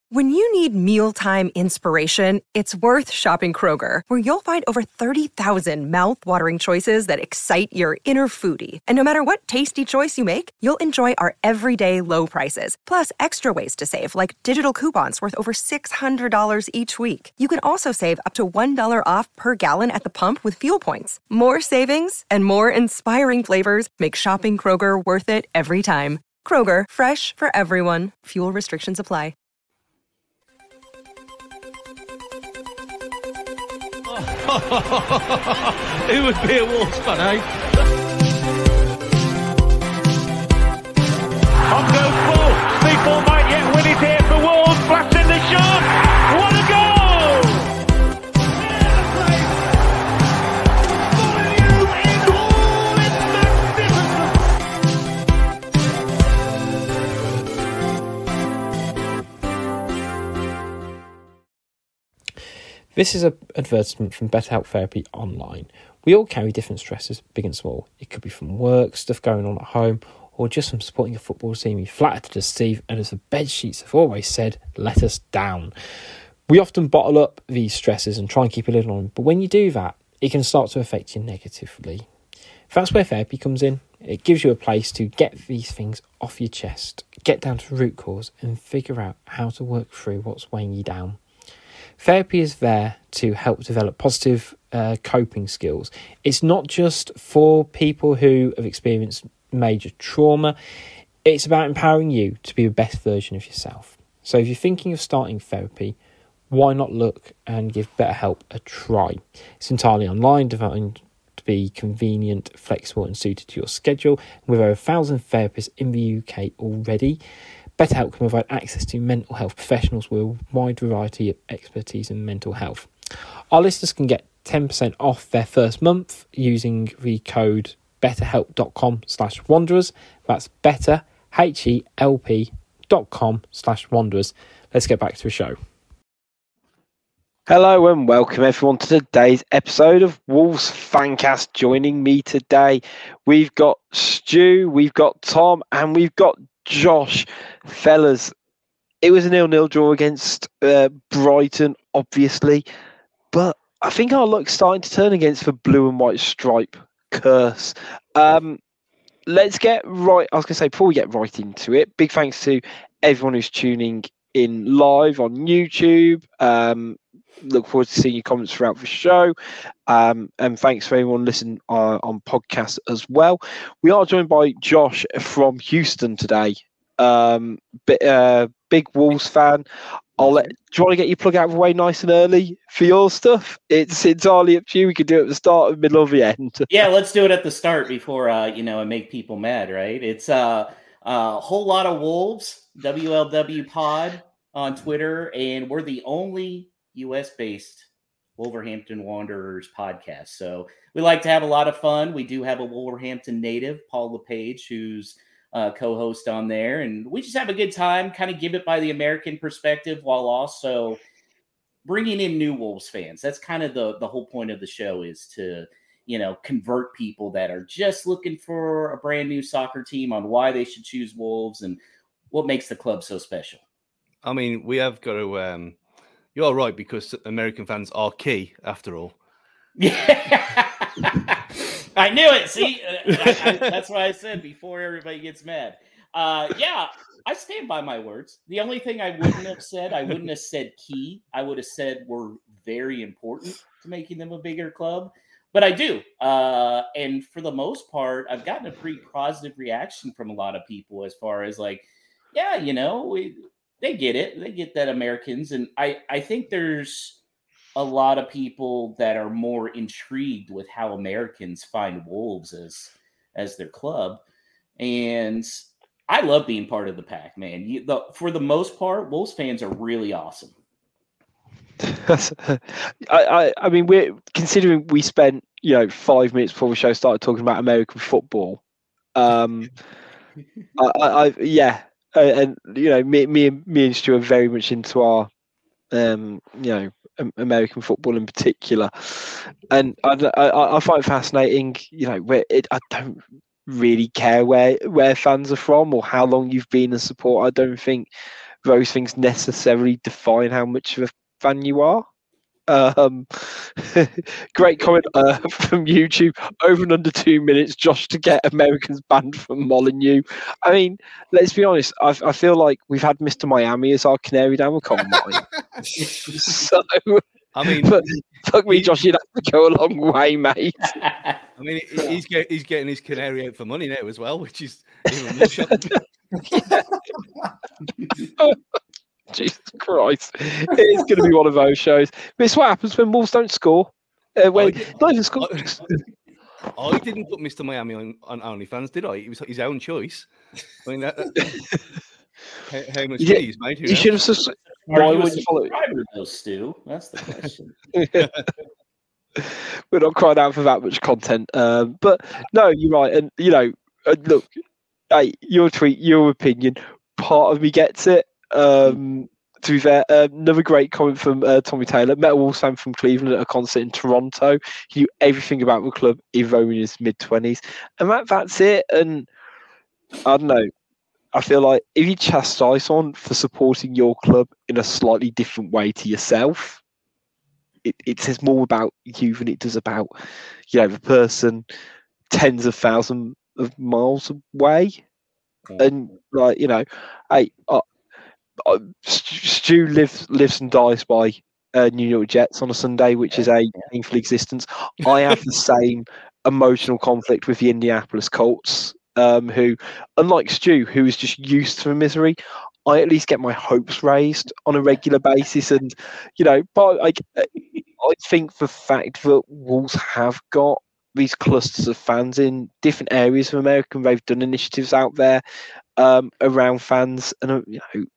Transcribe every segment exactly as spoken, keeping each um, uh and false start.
When you need mealtime inspiration, it's worth shopping Kroger, where you'll find over thirty thousand mouth-watering choices that excite your inner foodie. And no matter what tasty choice you make, you'll enjoy our everyday low prices, plus extra ways to save, like digital coupons worth over six hundred dollars each week. You can also save up to one dollar off per gallon at the pump with fuel points. More savings and more inspiring flavors make shopping Kroger worth it every time. Kroger, fresh for everyone. Fuel restrictions apply. Who would be a Wolves fan, eh? On goes Paul. Speedball might yet win it here for Wolves. Blasting the shot. What a goal! For you in all its magnificence. This is an advertisement from BetterHelp Therapy Online. We all carry different stresses, big and small. It could be from work, stuff going on at home, or just from supporting a football team you flattered to deceive, and as the bed sheets have always said, let us down. We often bottle up these stresses and try and keep a lid on them, but when you do that, it can start to affect you negatively. That's where therapy comes in. It gives you a place to get these things off your chest, get down to the root cause, and figure out how to work through what's weighing you down. Therapy is there to help develop positive uh, coping skills. It's not just for people who have experienced major trauma. It's about empowering you to be the best version of yourself. So if you're thinking of starting therapy, why not look and give BetterHelp a try? It's entirely online, designed to be convenient, flexible and suited to your schedule. With over a thousand therapists in the U K already, BetterHelp can provide access to mental health professionals with a wide variety of expertise in mental health. Our listeners can get ten percent off their first month using the code betterhelp.com slash wanderers. That's better, H E L P dot com slash wanderers. Let's get back to the show. Hello and welcome everyone to today's episode of Wolves Fancast. Joining me today, we've got Stu, we've got Tom, and we've got Josh. Fellas, it was a nil-nil draw against uh, Brighton, obviously, but I think our luck's starting to turn against the blue and white stripe curse. Um, let's get right, I was going to say, before we get right into it, big thanks to everyone who's tuning in live on YouTube. Um, look forward to seeing your comments throughout the show. Um, and thanks for everyone listening uh, on podcast as well. We are joined by Josh from Houston today. Um, bit, uh, big Wolves fan. I'll let. Do you want to get your plug out of the way nice and early for your stuff? It's entirely up to you. We can do it at the start, the middle, or the end. Yeah, let's do it at the start before uh, you know, and make people mad, right? It's uh, a whole lot of Wolves, W L W Pod on Twitter, and we're the only U S-based Wolverhampton Wanderers podcast. So we like to have a lot of fun. We do have a Wolverhampton native, Paul LePage, who's uh, co-host on there. And we just have a good time, kind of give it by the American perspective while also bringing in new Wolves fans. That's kind of the, the whole point of the show, is to, you know, convert people that are just looking for a brand new soccer team on why they should choose Wolves and what makes the club so special. I mean, we have got to... Um... You're right, because American fans are key, after all. Yeah, I knew it. See, I, I, that's what I said before everybody gets mad. Uh, yeah, I stand by my words. The only thing I wouldn't have said, I wouldn't have said key. I would have said we're very important to making them a bigger club. But I do. Uh, and for the most part, I've gotten a pretty positive reaction from a lot of people as far as like, yeah, you know, we... They get it. They get that Americans. And I, I think there's a lot of people that are more intrigued with how Americans find Wolves as, as their club. And I love being part of the pack, man. You, the, for the most part, Wolves fans are really awesome. I, I, I mean, we're considering we spent, you know, five minutes before the show started talking about American football. Um, I, I, I, yeah. Uh, and you know, me, me, and me and Stu are very much into our, um, you know, American football in particular, and I, I, I find it fascinating. You know, where it, I don't really care where where fans are from or how long you've been a supporter. I don't think those things necessarily define how much of a fan you are. Um, great comment uh, from YouTube. Over and under two minutes, Josh to get Americans banned from Molineux. I mean, let's be honest. I, I feel like we've had Mister Miami as our canary down the coal mine. So, I mean, but, fuck me, Josh, you'd have to go a long way, mate. I mean, he's get, he's getting his canary out for money now as well, which is even more shocking. Jesus Christ. It is going to be one of those shows. But it's what happens when Wolves don't score. Uh, when, I, not even score. I, I didn't put Mister Miami on, on OnlyFans, did I? It was his own choice. I mean, that, that, how, how much yeah, money he's made? You should have sus- Why would you follow it? Though, Stu? That's the question. We're not crying out for that much content. Um, but no, you're right. And, you know, uh, look, hey, your tweet, your opinion, part of me gets it. Um, to be fair, uh, another great comment from uh, Tommy Taylor. Met a Wolves fan from Cleveland at a concert in Toronto. He knew everything about the club, even though in his mid twenties, and that, that's it. And I don't know. I feel like if you chastise someone for supporting your club in a slightly different way to yourself, it, it says more about you than it does about, you know, the person tens of thousands of miles away. And like, you know, I. I Uh, Stu lives lives and dies by uh, New York Jets on a Sunday, which yeah, is a yeah. painful existence. I have the same emotional conflict with the Indianapolis Colts, um, who, unlike Stu, who is just used to the misery, I at least get my hopes raised on a regular basis. And, you know, but like, I think the fact that Wolves have got these clusters of fans in different areas of America, and they've done initiatives out there um, around fans, and, uh, you know,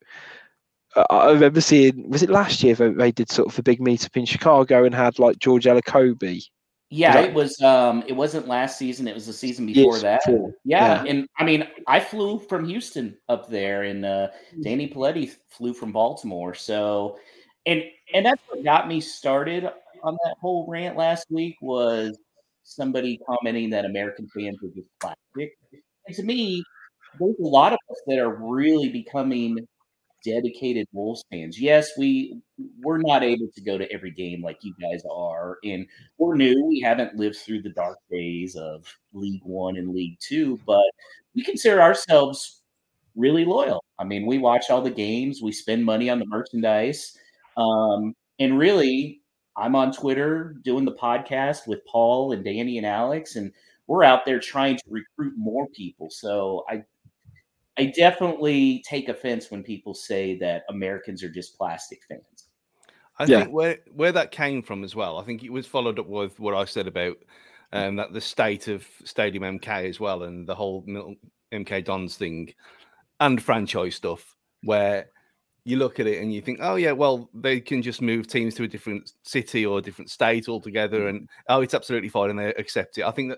I remember seeing, was it last year they, they did sort of a big meetup in Chicago and had like George Ellacobi? Yeah, was it was. Um, it wasn't last season. It was the season before that. Before. Yeah. yeah, and I mean, I flew from Houston up there, and uh, Danny Paletti flew from Baltimore. So, and and that's what got me started on that whole rant last week was somebody commenting that American fans are just plastic. And to me, there's a lot of us that are really becoming dedicated Wolves fans. Yes, we we're not able to go to every game like you guys are, and we're new. We haven't lived through the dark days of League One and League Two, but we consider ourselves really loyal. I mean, we watch all the games, we spend money on the merchandise, um, and really, I'm on Twitter doing the podcast with Paul and Danny and Alex, and we're out there trying to recruit more people. So I. I definitely take offense when people say that Americans are just plastic fans. I yeah. think where where that came from as well, I think it was followed up with what I said about um, that the state of Stadium M K as well, and the whole M K Dons thing and franchise stuff, where you look at it and you think, oh yeah, well, they can just move teams to a different city or a different state altogether, and oh, it's absolutely fine, and they accept it. I think that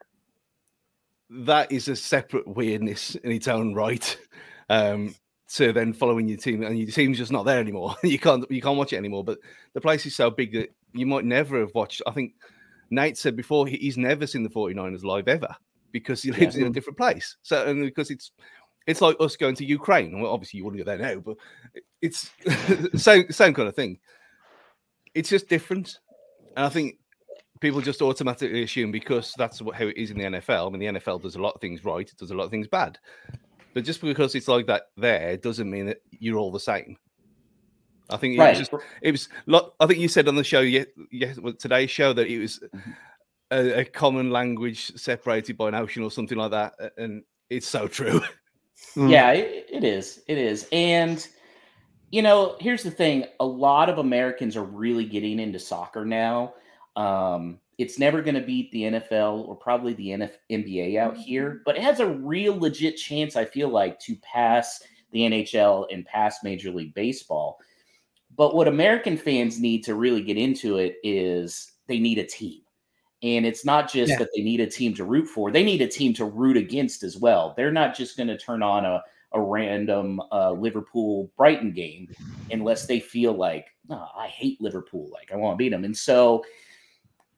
that is a separate weirdness in its own right. Um, so then following your team, and your team's just not there anymore. you can't you can't watch it anymore. But the place is so big that you might never have watched. I think Nate said before he's never seen the forty-niners live ever because he lives yeah. in a different place. So and because it's it's like us going to Ukraine. Well, obviously you wouldn't go there now, but it's same same kind of thing. It's just different, and I think people just automatically assume because that's what, how it is in the N F L. I mean, the N F L does a lot of things right. It does a lot of things bad. But just because it's like that there doesn't mean that you're all the same. I think it right. was just, it was, I think you said on the show, yes, yes today's show, that it was a, a common language separated by an ocean or something like that. And it's so true. Yeah, it, it is. It is. And, you know, here's the thing. A lot of Americans are really getting into soccer now. Um, it's never going to beat the N F L or probably the N B A out here, but it has a real legit chance, I feel like, to pass the N H L and pass Major League Baseball. But what American fans need to really get into it is they need a team. And it's not just yeah. that they need a team to root for. They need a team to root against as well. They're not just going to turn on a, a random uh, Liverpool-Brighton game unless they feel like, oh, I hate Liverpool. Like, I want to beat them. And so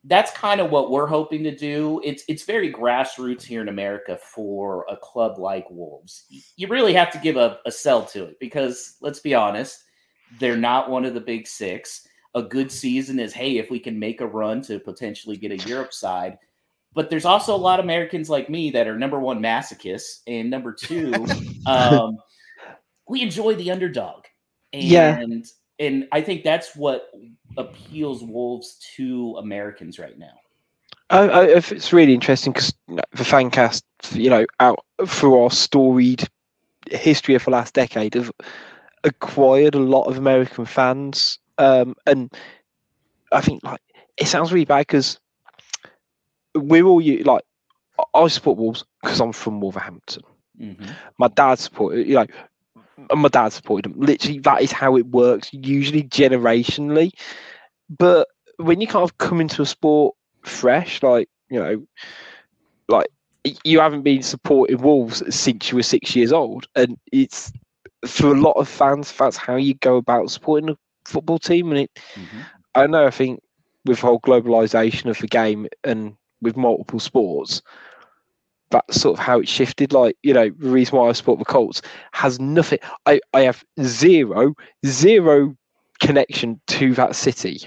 that's kind of what we're hoping to do. It's it's very grassroots here in America for a club like Wolves. You really have to give a, a sell to it because, let's be honest, they're not one of the big six. A good season is, hey, if we can make a run to potentially get a Europe side. But there's also a lot of Americans like me that are, number one, masochists, and number two, um, we enjoy the underdog. And, yeah. and I think that's what appeals Wolves to Americans right now. I, I, it's really interesting because you know, the Fancast, you know, out through our storied history of the last decade, have acquired a lot of American fans. Um, and I think like it sounds really bad because we're all you like. I support Wolves because I'm from Wolverhampton. Mm-hmm. My dad supported, you know, and my dad supported them. Literally, that is how it works. Usually, generationally. But when you kind of come into a sport fresh, like you know, like you haven't been supporting Wolves since you were six years old, and it's for a lot of fans, that's how you go about supporting a football team. And it, mm-hmm. I know, I think with whole globalization of the game and with multiple sports, that's sort of how it shifted. Like, you know, the reason why I support the Colts has nothing. I, I have zero, zero connection to that city,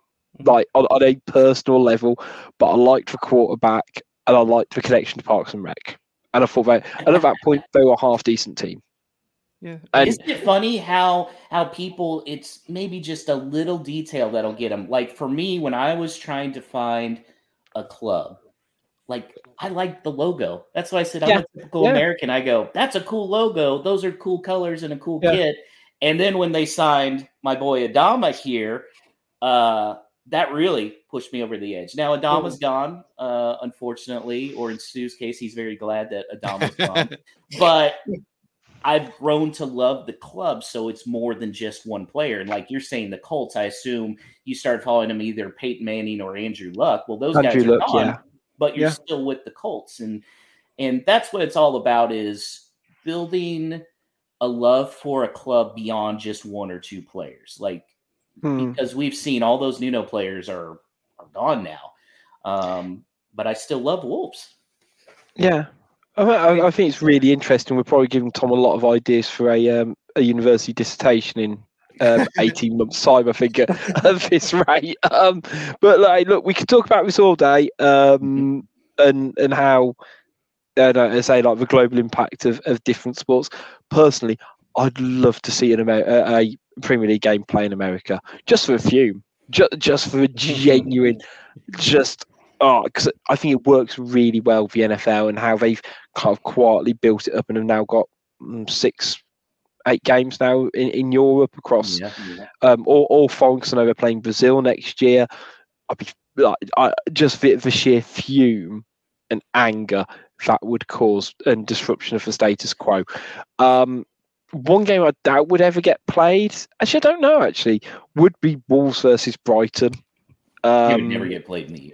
like on, on a personal level. But I liked the quarterback and I liked the connection to Parks and Rec. And I thought that, and at that point, they were a half decent team. Yeah. And, Isn't it funny how how people, it's maybe just a little detail that'll get them. Like for me, when I was trying to find a club, like I liked the logo. That's why I said I'm yeah, a typical yeah. American. I go, that's a cool logo. Those are cool colors and a cool Yeah. kit. And then when they signed my boy Adama here, uh, that really pushed me over the edge. Now Adama's gone, uh, unfortunately, or in Stu's case, he's very glad that Adama's gone. But I've grown to love the club, so it's more than just one player. And like you're saying, the Colts, I assume you started following them either Peyton Manning or Andrew Luck. Well, those Andrew guys are Luck, gone, yeah. but you're Yeah. still with the Colts. And and that's what it's all about, is building a love for a club beyond just one or two players. Like, Hmm. because we've seen all those Nuno players are, are gone now. Um, but I still love Wolves. Yeah. I, I, I think it's really interesting. We're probably giving Tom a lot of ideas for a um, a university dissertation in um, eighteen months' time, I think, at, at this rate. Um, but like, look, we could talk about this all day, um, and and how, uh, no, I say, like the global impact of, of different sports. Personally, I'd love to see an Amer- a, a Premier League game play in America, just for a few, just just for a genuine, just. Oh, because I think it works really well for the N F L and how they've kind of quietly built it up and have now got um, six, eight games now in, in Europe across Yeah, yeah. um, all, all foreign. Because I know they're playing Brazil next year. I'd be like, I just the, the sheer fume and anger that would cause and disruption of the status quo. Um, one game I doubt would ever get played. Actually, I don't know. Actually, would be Wolves versus Brighton. It would Um, never get played in the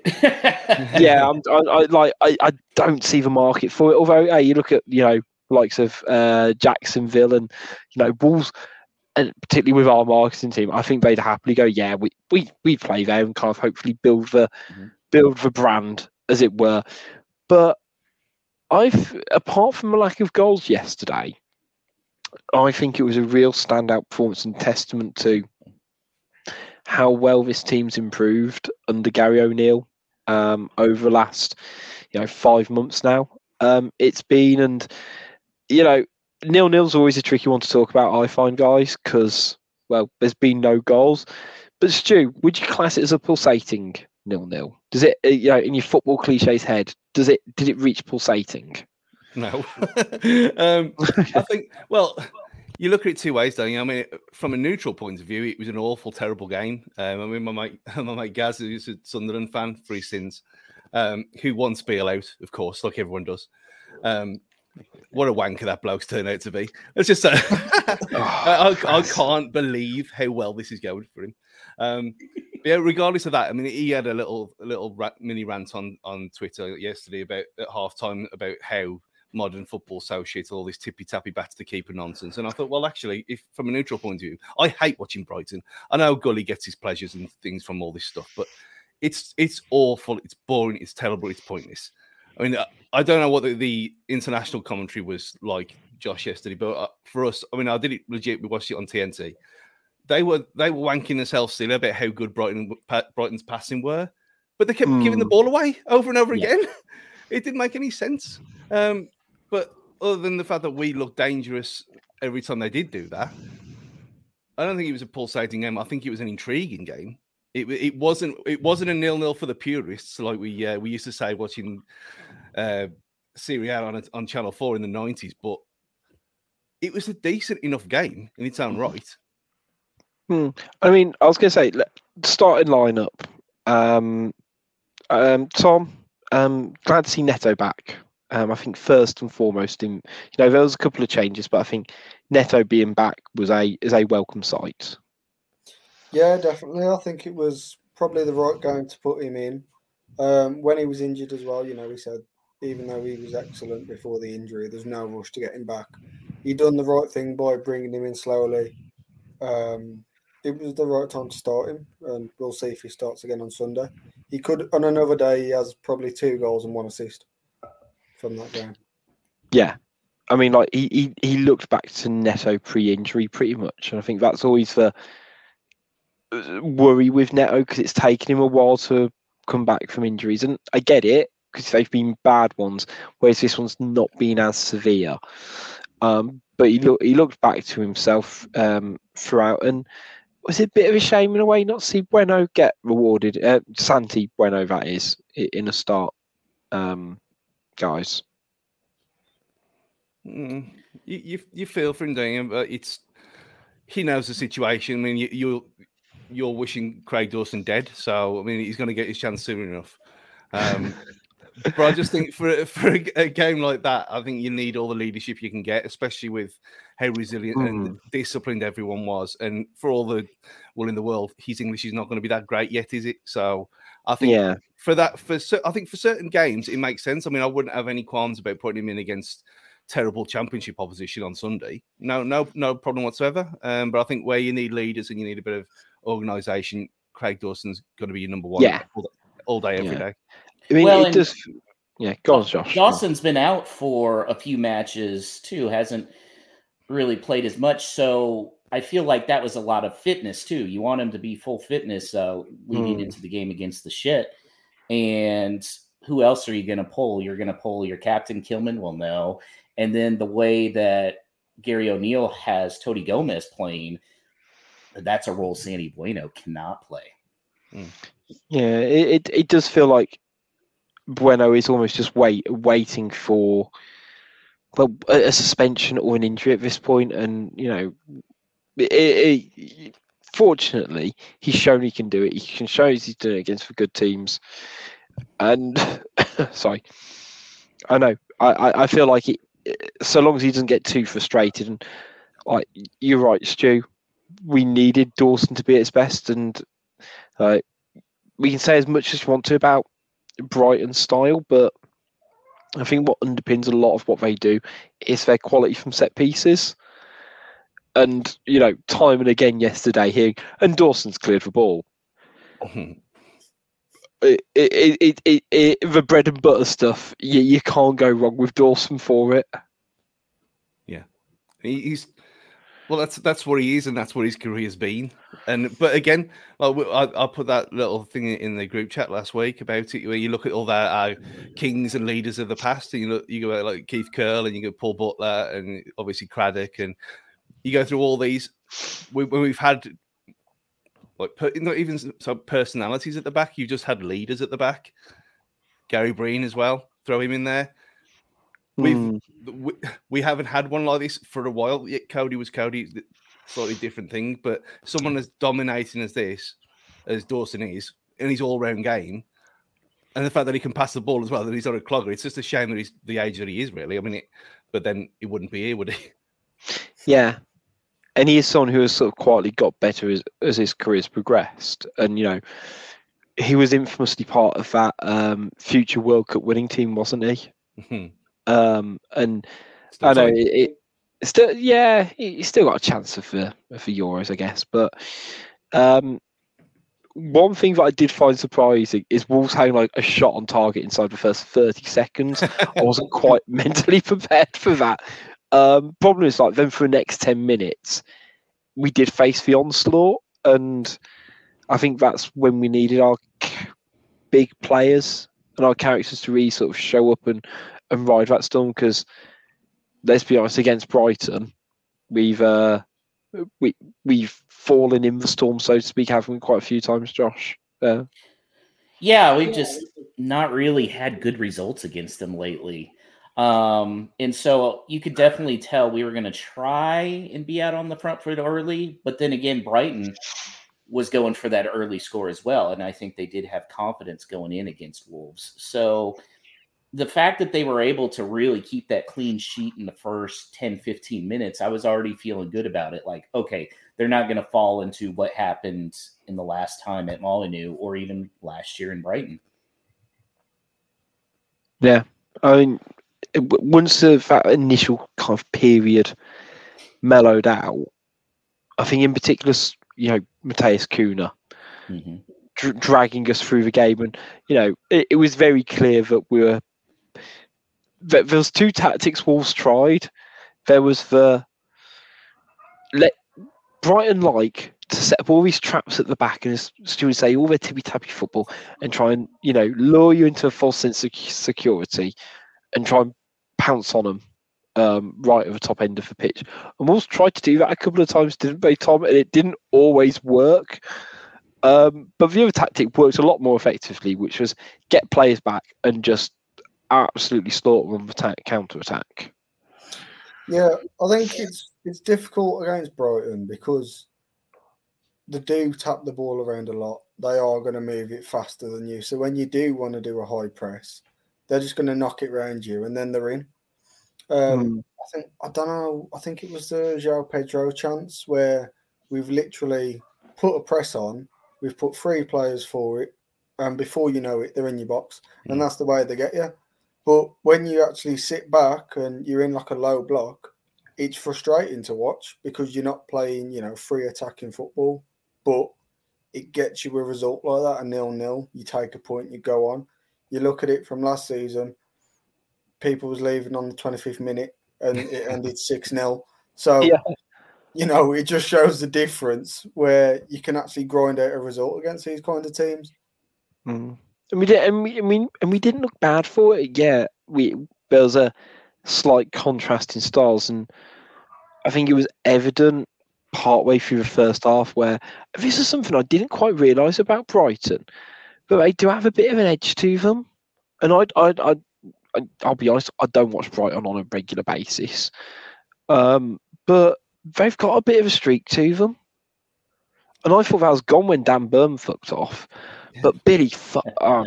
yeah, I'm, I, I like. I, I don't see the market for it. Although, hey, you look at you know likes of uh, Jacksonville and you know Wolves, and particularly with our marketing team, I think they'd happily go. Yeah, we we, we play there and kind of hopefully build the Mhm. build the brand, as it were. But I've apart from the lack of goals yesterday, I think it was a real standout performance and testament to how well this team's improved under Gary O'Neill um, over the last, you know, five months now. Um, it's been, and you know, nil-nil's always a tricky one to talk about, I find, guys, because well, there's been no goals. But Stu, would you class it as a pulsating nil-nil? Does it, you know, in your football cliches head, does it did it reach pulsating? No. um, I think, well, you look at it two ways, don't you? I mean, from a neutral point of view, it was an awful, terrible game. Um, I mean, my mate, my mate Gaz, who's a Sunderland fan for his sins, um, who wants Beale out, of course, like everyone does. Um, what a wanker that bloke's turned out to be. Let's just say, I, I, I can't believe how well this is going for him. Um, yeah, regardless of that, I mean, he had a little, a little rat, mini rant on on Twitter yesterday about at halftime about how modern football so shit, all this tippy tappy bats to keeper nonsense. And I thought, well, actually, if from a neutral point of view, I hate watching Brighton. I know Gully gets his pleasures and things from all this stuff, but it's it's awful. It's boring. It's terrible. It's pointless. I mean, I don't know what the, the international commentary was like, Josh, yesterday, but for us, I mean, I did it legit. We watched it on T N T. They were they were wanking themselves still about how good Brighton Brighton's passing were, but they kept mm. giving the ball away over and over yeah. again. It didn't make any sense. Um, but other than the fact that we looked dangerous every time they did do that, I don't think it was a pulsating game. I think it was an intriguing game. It it wasn't it wasn't a nil-nil for the purists like we uh, we used to say watching uh, Serie A on on Channel Four in the nineties. But it was a decent enough game in its own right. Hmm. I mean, I was going to say starting lineup. Um, um, Tom, um, glad to see Neto back. Um, I think first and foremost, in you know there was a couple of changes, but I think Neto being back was a is a welcome sight. Yeah, definitely. I think it was probably the right game to put him in. Um, when he was injured as well, you know, we said even though he was excellent before the injury, there's no rush to get him back. He done the right thing by bringing him in slowly. Um, it was the right time to start him, and we'll see if he starts again on Sunday. He could, on another day, he has probably two goals and one assist from that game. Yeah. I mean, like he, he, he looked back to Neto pre-injury pretty much, and I think that's always the worry with Neto because it's taken him a while to come back from injuries, and I get it because they've been bad ones, whereas this one's not been as severe. Um, but he looked he looked back to himself um, throughout, and was it a bit of a shame in a way not to see Bueno get rewarded? Uh, Santi Bueno, that is, in a start, um, guys. Mm, you, you you feel for him doing it, but it's he knows the situation. I mean, you, you're you're wishing Craig Dawson dead, so I mean he's going to get his chance soon enough. Um, but I just think for for a, a game like that, I think you need all the leadership you can get, especially with how resilient mm. and disciplined everyone was. And for all the well in the world, his English is not going to be that great yet, is it? So I think yeah. for that, for I think for certain games, it makes sense. I mean, I wouldn't have any qualms about putting him in against terrible championship opposition on Sunday. No, no, no problem whatsoever. Um, but I think where you need leaders and you need a bit of organisation, Craig Dawson's going to be your number one yeah. all, all day, every yeah. day. I mean, well, it does. Yeah, go on, Josh. Dawson's been out for a few matches too. Hasn't really played as much, so I feel like that was a lot of fitness too. You want him to be full fitness uh, leading mm. into the game against the shit. And who else are you going to pull? You're going to pull your captain, Kilman. Well, no. And then the way that Gary O'Neill has Tony Gomez playing, that's a role Santi Bueno cannot play. Mm. Yeah, it, it it does feel like Bueno is almost just wait waiting for well a, a suspension or an injury at this point, and you know, it, it, it, fortunately he's shown he can do it. He can show he's doing it against the good teams, and sorry, I know I, I feel like it. So long as he doesn't get too frustrated, and like you're right, Stu, we needed Dawson to be at his best, and uh, we can say as much as you want to about Brighton's style, but I think what underpins a lot of what they do is their quality from set pieces. And you know, time and again yesterday here, and Dawson's cleared the ball. Mm-hmm. It, it, it, it, it, the bread and butter stuff, you, you can't go wrong with Dawson for it. Yeah, he's well. That's that's what he is, and that's what his career has been. And but again, like I, I put that little thing in the group chat last week about it, where you look at all that uh, kings and leaders of the past, and you look, you go like Keith Curle, and you go Paul Butler, and obviously Craddock, and you go through all these. We, when we've had. Like per, not even some personalities at the back. You just had leaders at the back. Gary Breen as well. Throw him in there. We've mm. we, we haven't had one like this for a while. Yet Cody was Cody, slightly different thing. But someone as dominating as this, as Dawson is, in his all-round game, and the fact that he can pass the ball as well, that he's not a clogger. It's just a shame that he's the age that he is. Really, I mean, it, but then he wouldn't be here, would he? Yeah. And he is someone who has sort of quietly got better as, as his career's progressed. And, you know, he was infamously part of that um, future World Cup winning team, wasn't he? Mm-hmm. Um, and still I know it, it still, yeah, he's still got a chance of the, of the Euros, I guess. But um, one thing that I did find surprising is Wolves having like a shot on target inside the first thirty seconds. I wasn't quite mentally prepared for that. Um, problem is, like, then for the next ten minutes, we did face the onslaught, and I think that's when we needed our big players and our characters to really sort of show up and, and ride that storm. Because let's be honest, against Brighton, we've uh, we we've fallen in the storm, so to speak, haven't we, quite a few times, Josh? Uh, yeah, we've just not really had good results against them lately. Um, and so you could definitely tell we were going to try and be out on the front foot early, but then again, Brighton was going for that early score as well. And I think they did have confidence going in against Wolves. So the fact that they were able to really keep that clean sheet in the first ten, fifteen minutes, I was already feeling good about it. Like, okay, they're not going to fall into what happened in the last time at Molineux or even last year in Brighton. Yeah. I mean, once the, that initial kind of period mellowed out, I think in particular, you know, Matheus Cunha mm-hmm. dr- dragging us through the game, and you know, it, it was very clear that we were. That there was two tactics Wolves tried. There was the let Brighton like to set up all these traps at the back, and as Stu would say, all their tippy tappy football, and try and, you know, lure you into a false sense of security, and try and pounce on them um, right at the top end of the pitch. And Wolves tried to do that a couple of times, didn't they, Tom? And it didn't always work. Um, but the other tactic worked a lot more effectively, which was get players back and just absolutely slaughter them with attack, counter attack. Yeah, I think it's it's difficult against Brighton because they do tap the ball around a lot. They are going to move it faster than you. So when you do want to do a high press, they're just going to knock it around you, and then they're in. Um, mm. I think I don't know. I think it was the João Pedro chance where we've literally put a press on. We've put three players for it, and before you know it, they're in your box, mm. and that's the way they get you. But when you actually sit back and you're in like a low block, it's frustrating to watch because you're not playing, you know, free attacking football. But it gets you a result like that, a nil-nil. You take a point, you go on. You look at it from last season, people was leaving on the twenty-fifth minute and it ended six-nil. So, yeah. you know, it just shows the difference where you can actually grind out a result against these kind of teams. Mm. And we did, and we, and we, and we didn't look bad for it. Yeah, we there was a slight contrast in styles, and I think it was evident partway through the first half where this is something I didn't quite realise about Brighton, but they do have a bit of an edge to them. And I, I, I, I I'll be honest, I don't watch Brighton on a regular basis, um, but they've got a bit of a streak to them. And I thought that was gone when Dan Burn fucked off. But Billy, fu- oh,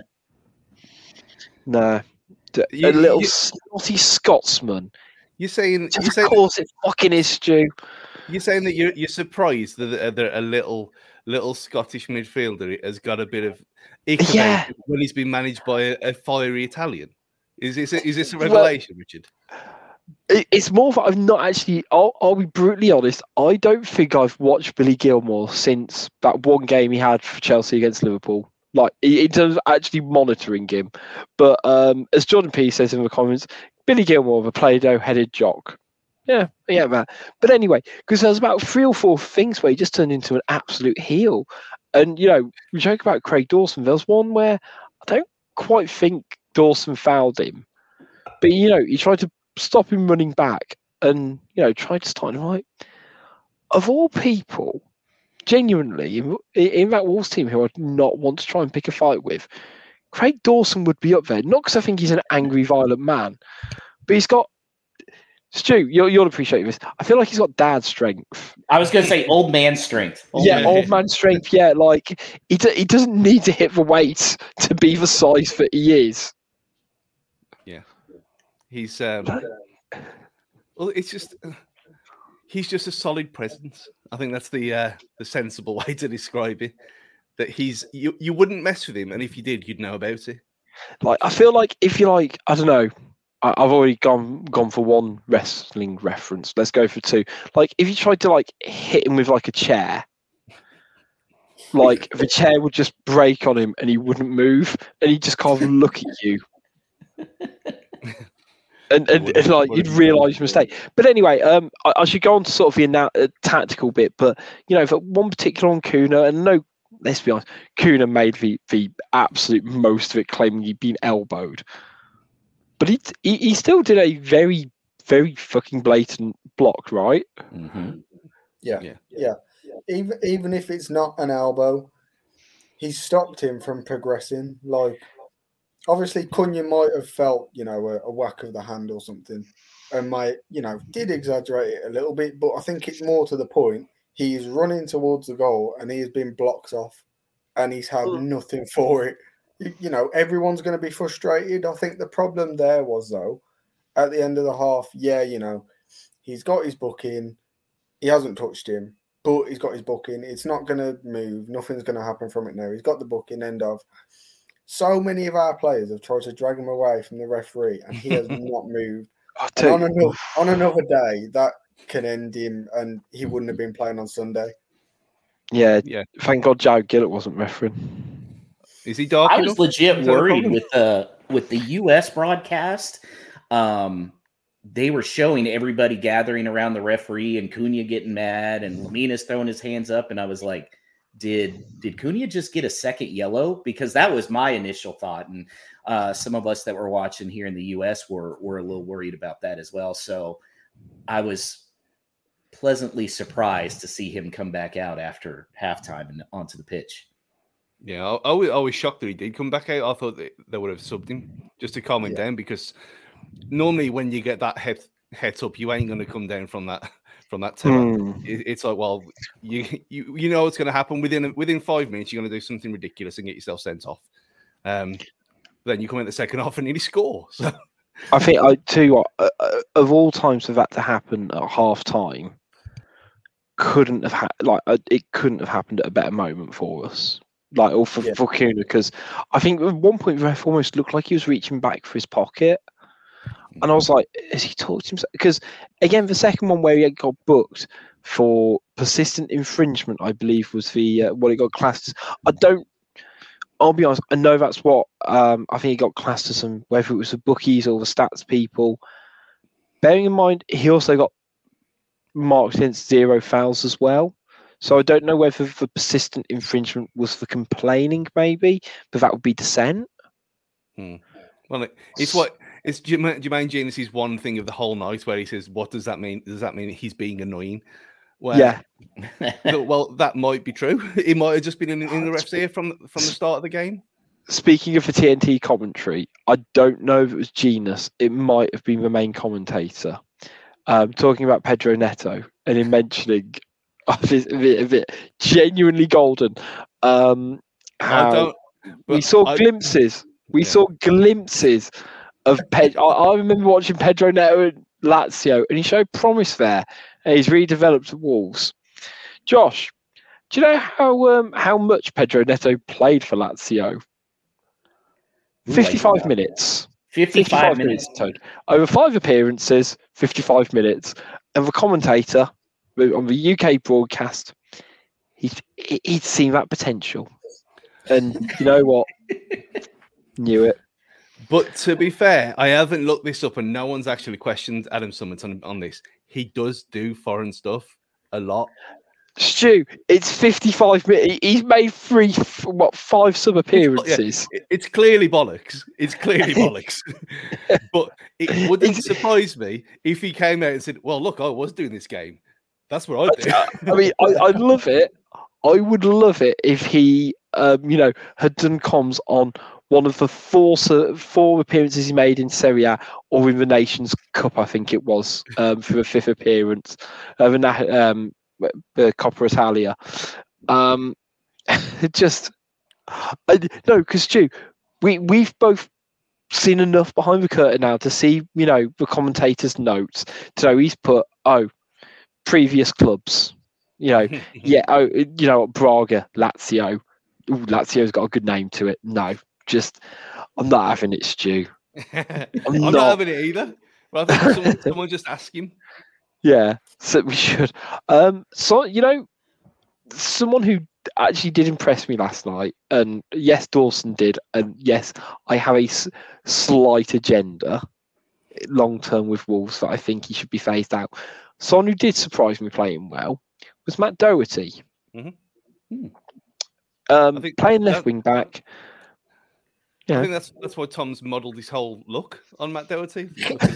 no, you, a little you, snotty Scotsman. You're saying, Just you're saying of course, that, it fucking is, Stu. You're saying that you're you're surprised that a, a little little Scottish midfielder has got a bit of ick yeah. when he's been managed by a, a fiery Italian. Is this a, is this a revelation, well, Richard? It's more that I've not actually. I'll, I'll be brutally honest. I don't think I've watched Billy Gilmour since that one game he had for Chelsea against Liverpool. Like in terms of actually monitoring him, but um, as Jordan P says in the comments, Billy Gilmour, the Play-Doh headed jock. Yeah, yeah, man. But anyway, because there's about three or four things where he just turned into an absolute heel, and you know, we joke about Craig Dawson. There was one where I don't quite think Dawson fouled him, but you know, he tried to stop him running back, and you know, tried to start him like, of all people. Genuinely, in, in that Wolves team who I'd not want to try and pick a fight with, Craig Dawson would be up there. Not because I think he's an angry, violent man, but he's got... Stu, you'll, you'll appreciate this. I feel like he's got dad strength. I was going to say old man strength. Old yeah, man. old man strength, yeah. Like, he, d- he doesn't need to hit the weight to be the size that he is. Yeah. He's... Um, well, it's just... He's just a solid presence. I think that's the uh, the sensible way to describe it. That he's you, you wouldn't mess with him, and if you did, you'd know about it. Like I feel like if you like, I don't know. I, I've already gone gone for one wrestling reference. Let's go for two. Like if you tried to like hit him with like a chair, like the chair would just break on him and he wouldn't move, and he'd just kind of look at you. And, and, and like you'd realise your mistake. But anyway, um, I, I should go on to sort of the ana- uh, tactical bit. But you know, for one particular on Kuna, and no, let's be honest, Kuna made the, the absolute most of it, claiming he'd been elbowed. But he, he he still did a very very fucking blatant block, right? Mm-hmm. Yeah, yeah, yeah. Even even if it's not an elbow, he stopped him from progressing. Like. Obviously, Cunha might have felt, you know, a, a whack of the hand or something, and might, you know, did exaggerate it a little bit. But I think it's more to the point. He's running towards the goal, and he has been blocked off, and he's had nothing for it. You, you know, everyone's going to be frustrated. I think the problem there was, though, at the end of the half, yeah, you know, he's got his booking. He hasn't touched him, but he's got his booking. It's not going to move. Nothing's going to happen from it now. He's got the booking, end of. So many of our players have tried to drag him away from the referee, and he has not moved. And on another, on another day, that can end him, and he wouldn't have been playing on Sunday. Yeah, yeah. Thank God Joe Gillett wasn't refereeing. Is he dark I enough? was legit worried with the with the U S broadcast. Um, they were showing everybody gathering around the referee, and Cunha getting mad, and Lemina's throwing his hands up, and I was like, Did did Cunha just get a second yellow? Because that was my initial thought, and uh, some of us that were watching here in the U S were were a little worried about that as well. So I was pleasantly surprised to see him come back out after halftime and onto the pitch. Yeah, I, I, was, I was shocked that he did come back out. I thought they, they would have subbed him just to calm him yeah. down, because normally when you get that head heads up, you ain't going to come down from that. From that time, mm. it, it's like, well, you you you know what's going to happen within within five minutes. You're going to do something ridiculous and get yourself sent off. Um, then you come in the second half and nearly score. So. I think I tell you what, uh, uh, of all times for that to happen at half time, couldn't have had like uh, it couldn't have happened at a better moment for us, like or for, yeah. for Cunha, because I think at one point the ref almost looked like he was reaching back for his pocket. And I was like, has he talked to himself? Because, again, the second one where he got booked for persistent infringement, I believe, was the uh, what he got classed as. I don't, I'll be honest, I know that's what um, I think he got classed as, some, whether it was the bookies or the stats people. Bearing in mind, he also got marked against zero fouls as well. So I don't know whether the persistent infringement was for complaining, maybe, but that would be dissent. Hmm. Well, it, it's what. It's Jermaine Genius's one thing of the whole night where he says, "What does that mean? Does that mean he's being annoying?" Well, yeah. well, that might be true. He might have just been in, in the ref's ear from from the start of the game. Speaking of the T N T commentary, I don't know if it was Genius. It might have been the main commentator um, talking about Pedro Neto and him mentioning oh, it's a bit, a bit genuinely golden. Um, how I don't, we saw I, glimpses. We yeah. saw glimpses. Of Ped- I, I remember watching Pedro Neto at Lazio, and he showed promise there. And he's really developed at Wolves. Josh, do you know how um, how much Pedro Neto played for Lazio? Fifty-five Ooh, minutes. Fifty-five, fifty-five minutes. minutes over five appearances. Fifty-five minutes, and the commentator on the U K broadcast, he he'd seen that potential, and you know what? Knew it. But to be fair, I haven't looked this up, and no one's actually questioned Adam Summons on, on this. He does do foreign stuff a lot. Stu, it's fifty-five minutes. He's made three, what, five sub appearances. It's, yeah, it's clearly bollocks. It's clearly bollocks. But it wouldn't surprise me if he came out and said, "Well, look, I was doing this game. That's what I did." I mean, I, I love it. I would love it if he, um, you know, had done comms on one of the four four appearances he made in Serie A or in the Nations Cup, I think it was, um, for the fifth appearance of uh, um, the Coppa Italia. Um, just I, no, because Stu, we we've both seen enough behind the curtain now to see, you know, the commentator's notes to know he's put oh previous clubs, you know, yeah, oh, you know, Braga, Lazio. Ooh, Lazio's got a good name to it. No. Just, I'm not having it, Stu. I'm, I'm not. not having it either. But I think someone, someone just ask him. Yeah, so we should. Um, so you know, someone who actually did impress me last night, and yes, Dawson did, and yes, I have a s- slight agenda long term with Wolves that I think he should be phased out. Someone who did surprise me playing well was Matt Doherty. Mm-hmm. Um, I think playing left that- wing back. I Yeah. think that's that's why Tom's modelled his whole look on Matt Doherty.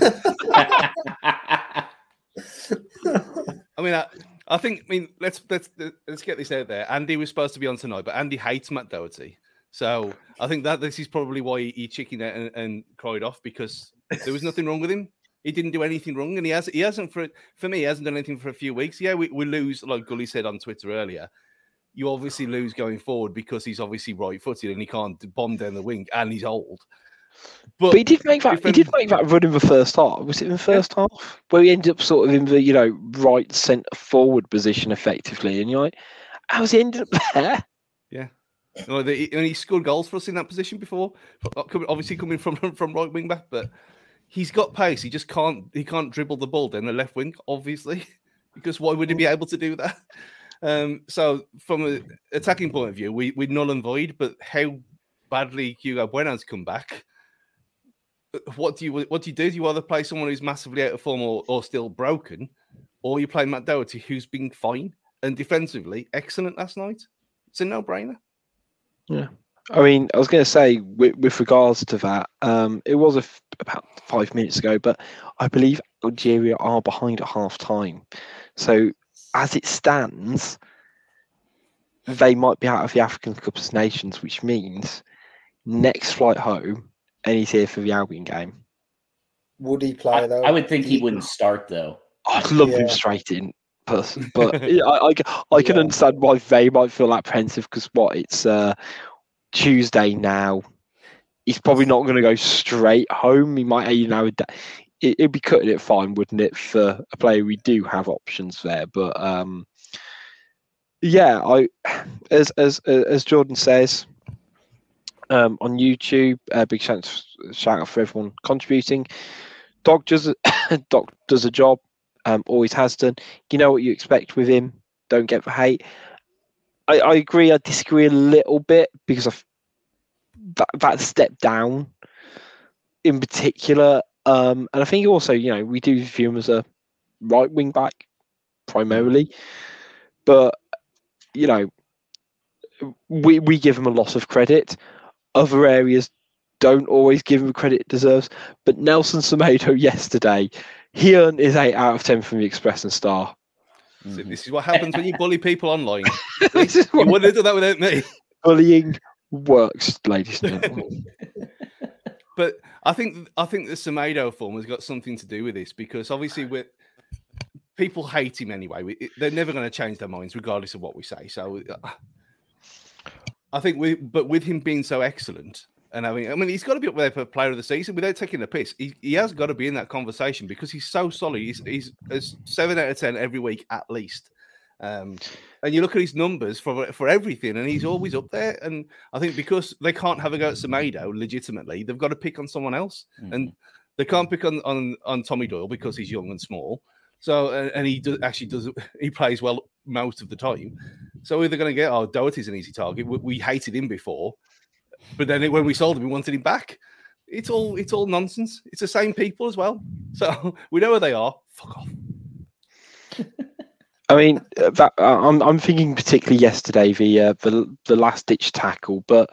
I mean, I, I think. I mean, let's let's let's get this out there. Andy was supposed to be on tonight, but Andy hates Matt Doherty, so I think that this is probably why he, he chickened out and, and cried off, because there was nothing wrong with him. He didn't do anything wrong, and he has he hasn't for for me. He hasn't done anything for a few weeks. Yeah, we, we lose, like Gully said on Twitter earlier. You obviously lose going forward because he's obviously right-footed and he can't bomb down the wing, and he's old. But, But he did make that. He different- did make that run in the first half. Was it in the first half where he ended up sort of in the you know right centre forward position effectively? And you're like, how's he ended up there? Yeah, no, the, and he scored goals for us in that position before. Obviously coming from from right wing back, but he's got pace. He just can't he can't dribble the ball down the left wing, obviously, because why would he be able to do that? Um, so from an attacking point of view, we we null and void. But how badly Hugo Bueno's come back? What do you what do you do? Do you either play someone who's massively out of form or, or still broken, or you play Matt Doherty, who's been fine and defensively excellent last night? It's a no-brainer. Yeah, I mean, I was going to say with, with regards to that, um, it was a f- about five minutes ago, but I believe Algeria are behind at half time. So as it stands, they might be out of the African Cup of Nations, which means next flight home, and he's here for the Albion game. Would he play I, though? I would think he wouldn't start though. I'd love him Yeah. straight in, person, but yeah, I, I, I can Yeah. understand why they might feel apprehensive because what it's uh, Tuesday now. He's probably not going to go straight home. He might, you know, it, it'd be cutting it fine, wouldn't it, for a player? We do have options there, but um, yeah, I as as as Jordan says um, on YouTube, uh, big shout shout out for everyone contributing. Dog does a, Dog does a job, um, always has done. You know what you expect with him. Don't get the hate. I, I agree. I disagree a little bit because of that that step down in particular. Um, and I think also, you know, we do view him as a right wing back primarily, but you know, we we give him a lot of credit. Other areas don't always give him the credit it deserves. But Nelson Semedo yesterday, he earned his eight out of ten from the Express and Star. So this is what happens when you bully people online. This is You what wouldn't have done that without me. bullying works, ladies and gentlemen. But I think I think the Semedo form has got something to do with this, because obviously we're, people hate him anyway. We, they're never going to change their minds regardless of what we say. So uh, I think we, but with him being so excellent, and I mean, I mean, he's got to be up there for Player of the Season without taking a piss. He, he has got to be in that conversation because he's so solid. He's he's a seven out of ten every week at least. Um, and you look at his numbers for for everything, and he's always up there. And I think because they can't have a go at Semedo legitimately, they've got to pick on someone else, mm-hmm. and they can't pick on, on on Tommy Doyle because he's young and small. So and, and he does, actually does he plays well most of the time. So we're going to get oh Doherty's an easy target. We, we hated him before, but then when we sold him, we wanted him back. It's all it's all nonsense. It's the same people as well. So we know where they are. Fuck off. I mean, that, uh, I'm I'm thinking particularly yesterday the uh, the the last ditch tackle, but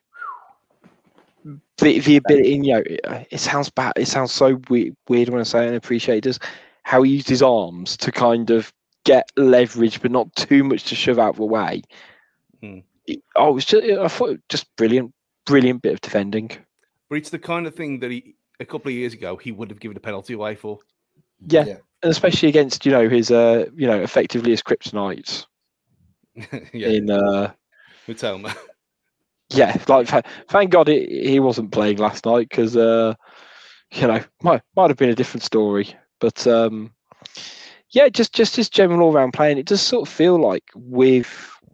the the ability, you know, it, it sounds bad. It sounds so weird, weird when I say it, and I appreciate it. Does how he used his arms to kind of get leverage, but not too much to shove out the way. Hmm. It, oh, it was just I thought it was just brilliant, brilliant bit of defending. But it's the kind of thing that he a couple of years ago he would have given a penalty away for. Yeah. Yeah. And especially against, you know, his, uh, you know, effectively his kryptonite yeah, in, uh, Mitoma. yeah, like thank God it, he wasn't playing last night because, uh, you know, might might have been a different story. But um, yeah, just just his general all round playing. It does sort of feel like with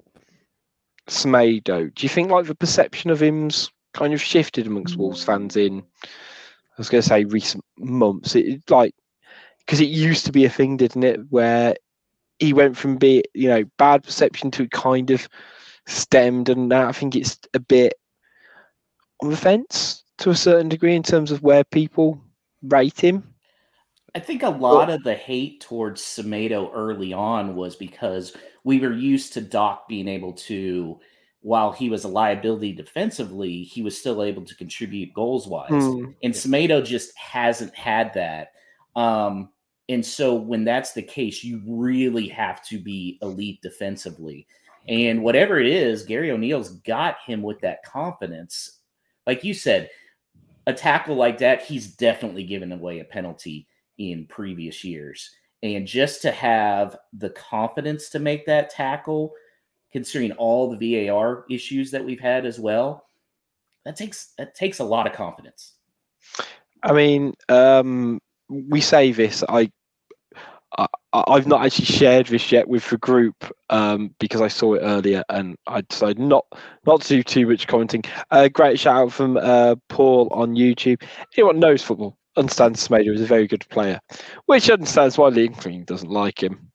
Semedo, do you think like the perception of him's kind of shifted amongst Wolves fans in, I was going to say recent months? It like. Because it used to be a thing, didn't it, where he went from being, you know, bad perception to kind of stemmed, and now I think it's a bit on the fence to a certain degree in terms of where people rate him. I think a lot of the hate towards Semedo early on was because we were used to Doc being able to, while he was a liability defensively, he was still able to contribute goals-wise. Mm. And Semedo just hasn't had that. Um, and so when that's the case, you really have to be elite defensively. And whatever it is, Gary O'Neill's got him with that confidence. Like you said, a tackle like that, he's definitely given away a penalty in previous years. And just to have the confidence to make that tackle, considering all the V A R issues that we've had as well, that takes that takes a lot of confidence. I mean, um, we say this. I, I I've not actually shared this yet with the group um, because I saw it earlier and I decided not not to do too much commenting. Uh, great shout out from uh, Paul on YouTube. Anyone knows football understands Semedo is a very good player, which understands why Liam Green doesn't like him.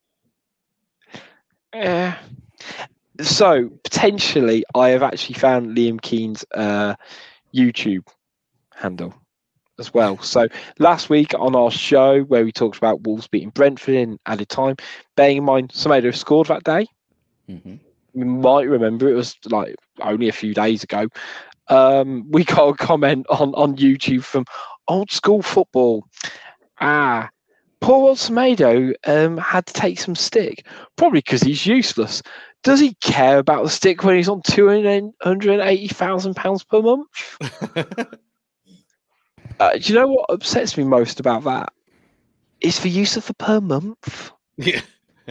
Yeah. So potentially, I have actually found Liam Keen's uh, YouTube handle as well. So last week on our show where we talked about Wolves beating Brentford in added time, bearing in mind Semedo scored that day. Mm-hmm. You might remember it was like only a few days ago. Um, we got a comment on, on YouTube from Old School Football. Ah, poor old Semedo um, had to take some stick, probably because he's useless. Does he care about the stick when he's on two hundred eighty thousand pounds per month? uh, do you know what upsets me most about that? It's the use of the per month. Yeah.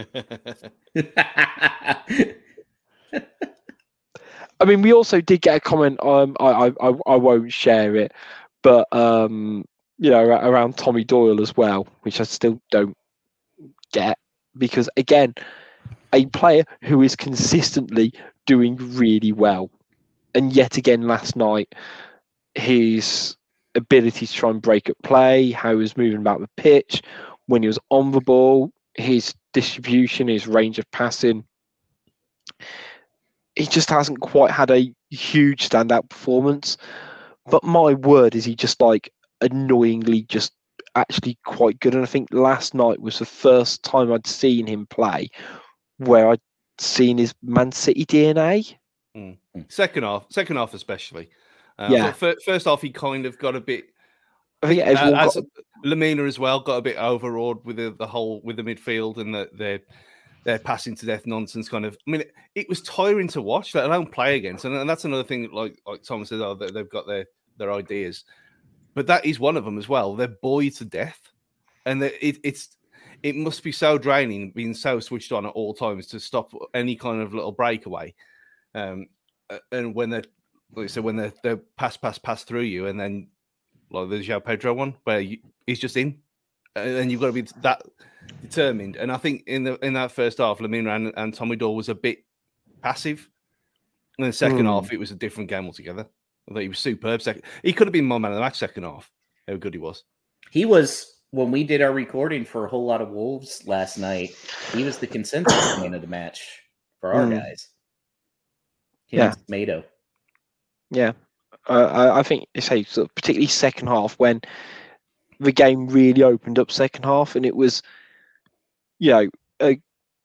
I mean, we also did get a comment. Um, I, I, I won't share it, but um, you know, around Tommy Doyle as well, which I still don't get because, again, a player who is consistently doing really well, and yet again last night, his ability to try and break up play, how he was moving about the pitch, when he was on the ball, his distribution, his range of passing. He just hasn't quite had a huge standout performance. But my word, is he just like annoyingly just actually quite good. And I think last night was the first time I'd seen him play where I'd seen his Man City D N A. Mm. Second half, second half especially. Uh, yeah. First, first half, he kind of got a bit. I think everyone uh, as got... Lamina as well got a bit overawed with the, the whole with the midfield and the their their passing to death nonsense kind of. I mean, it, it was tiring to watch, let alone play against, and, and that's another thing. Like like Thomas says, oh, they, they've got their their ideas, but that is one of them as well. They're buoyed to death, and it, it's. It must be so draining being so switched on at all times to stop any kind of little breakaway. Um, and when they're, like I said, when they're, they're pass, pass, pass through you, and then like the João Pedro one, where you, he's just in, and then you've got to be that determined. And I think in the in that first half, Lamina and, and Tommy Doyle was a bit passive. And then the second mm. half, it was a different game altogether. I thought he was superb. Second, he could have been my man of the match second half. How good he was. He was. When we did our recording for a whole lot of Wolves last night, he was the consensus man of the match for our mm. guys. Him yeah, Semedo. Yeah, uh, I think it's a sort of particularly second half when the game really opened up. Second half, and it was, you know, a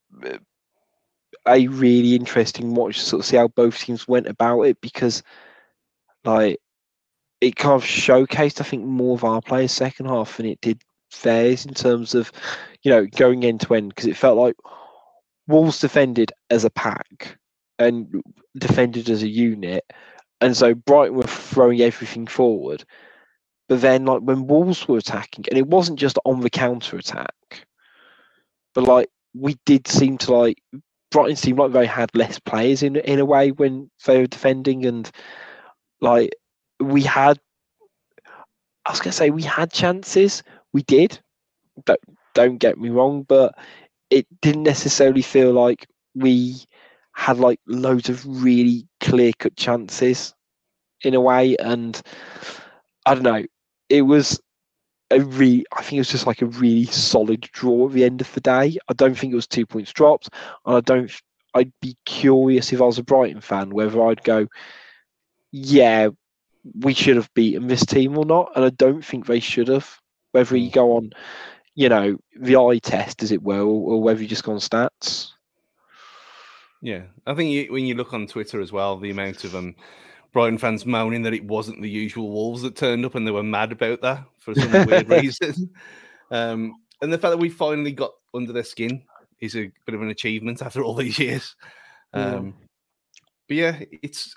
a really interesting watch to sort of see how both teams went about it because, like, it kind of showcased, I think, more of our players' second half than it did theirs in terms of, you know, going end to end because it felt like Wolves defended as a pack and defended as a unit, and so Brighton were throwing everything forward. But then, like when Wolves were attacking, and it wasn't just on the counter attack, but like we did seem to like Brighton seemed like they had less players in in a way when they were defending, and like we had. I was gonna say we had chances. We did. Don't, don't get me wrong, but it didn't necessarily feel like we had like loads of really clear-cut chances in a way. And I don't know. It was a really, I think it was just like a really solid draw at the end of the day. I don't think it was two points dropped, and I don't. I'd be curious if I was a Brighton fan whether I'd go, yeah, we should have beaten this team or not, and I don't think they should have. Whether you go on, you know, the eye test, as it were, or, or whether you just go on stats. Yeah, I think you, when you look on Twitter as well, the amount of um, Brighton fans moaning that it wasn't the usual Wolves that turned up, and they were mad about that for some weird reason. Um, and the fact that we finally got under their skin is a bit of an achievement after all these years. Um, yeah. But yeah, it's.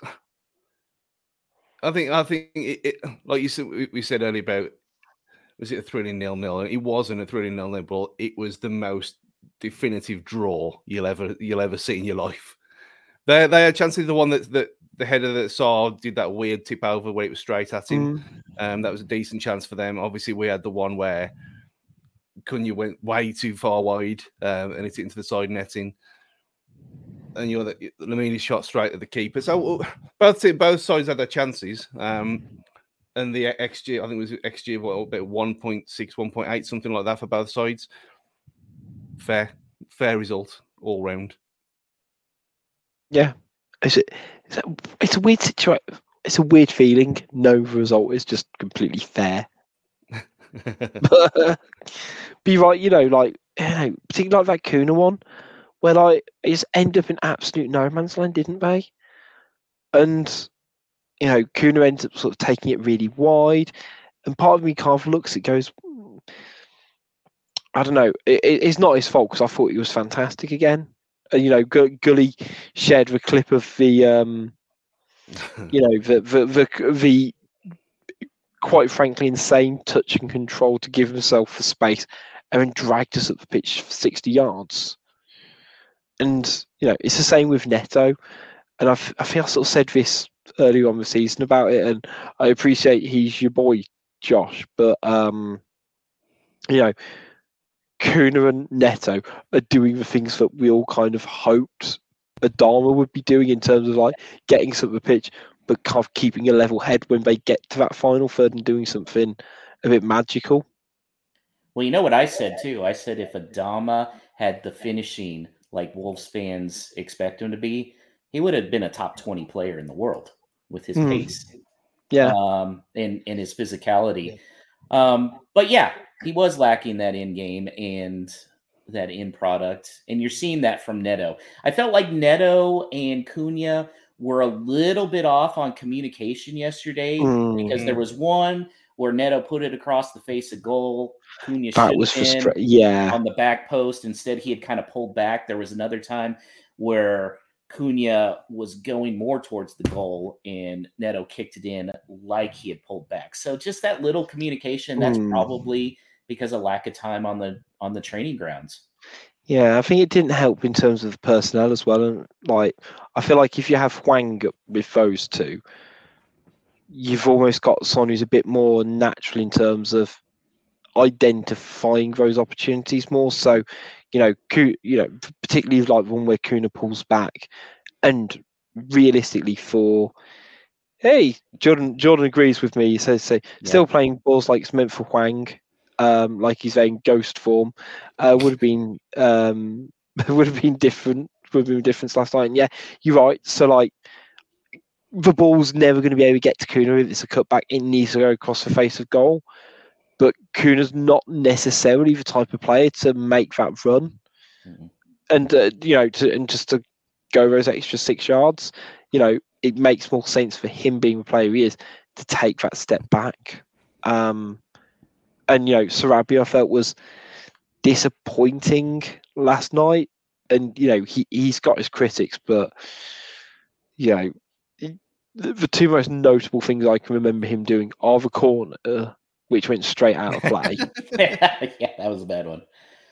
I think I think it, it like you said, we said earlier about, was it a thrilling nil-nil? It wasn't a thrilling nil-nil, but it was the most definitive draw you'll ever you'll ever see in your life. They they had chances. The one that, that the header that saw did that weird tip over where it was straight at him. Mm. Um, that was a decent chance for them. Obviously, we had the one where Cunha went way too far wide um, and it's into the side netting. And you know that Lamini shot straight at the keeper. So both both sides had their chances. Um, and the X G, I think it was X G of what, about one point six, one point eight, something like that for both sides. Fair, fair result all round. Yeah, it's a, it's a, it's a weird situation. It's a weird feeling. No result is just completely fair. but, be right, you know, like you know, particularly like that Cunha one, where like it just ended up in absolute no man's land, didn't they? And you know, Cunha ends up sort of taking it really wide, and part of me kind of looks, it goes, I don't know. It, it's not his fault because I thought he was fantastic again. And, you know, G- Gully shared the clip of the, um, you know, the, the the the quite frankly insane touch and control to give himself the space, and then dragged us up the pitch for sixty yards. And you know, it's the same with Neto. And I've, I think I sort of said this earlier on the season about it, and I appreciate he's your boy, Josh, but um, you know. Cunha and Neto are doing the things that we all kind of hoped Adama would be doing in terms of like getting some of the pitch, but kind of keeping a level head when they get to that final third and doing something a bit magical. Well, you know what I said too? I said if Adama had the finishing like Wolves fans expect him to be, he would have been a top twenty player in the world with his mm. pace. Yeah. Um, and, and his physicality. Um, but yeah, he was lacking that in game and that in product. And you're seeing that from Neto. I felt like Neto and Cunha were a little bit off on communication yesterday mm. because there was one where Neto put it across the face of goal. Cunha that was frustra- yeah. on the back post. Instead, he had kind of pulled back. There was another time where Cunha was going more towards the goal and Neto kicked it in like he had pulled back. So just that little communication, that's mm. probably because of lack of time on the on the training grounds. Yeah, I think it didn't help in terms of the personnel as well. And like, I feel like if you have Hwang with those two, you've almost got someone who's a bit more natural in terms of identifying those opportunities more. So, you know, you know, particularly like one where Cunha pulls back, and realistically for, hey, Jordan, Jordan agrees with me. He says, say, yeah. still playing balls like it's meant for Hwang. Um, like he's in ghost form, uh, would have been um, would have been different. Would have been different last night. And yeah, you're right. So like, the ball's never going to be able to get to Cunha if it's a cutback. It needs to go across the face of goal. But Cunha's not necessarily the type of player to make that run, mm-hmm. and uh, you know, to, and just to go those extra six yards. You know, it makes more sense for him being the player he is to take that step back. Um, And, you know, Sarabia I felt was disappointing last night. And, you know, he, he's got his critics, but, you know, the, the two most notable things I can remember him doing are the corner, which went straight out of play. Yeah, that was a bad one.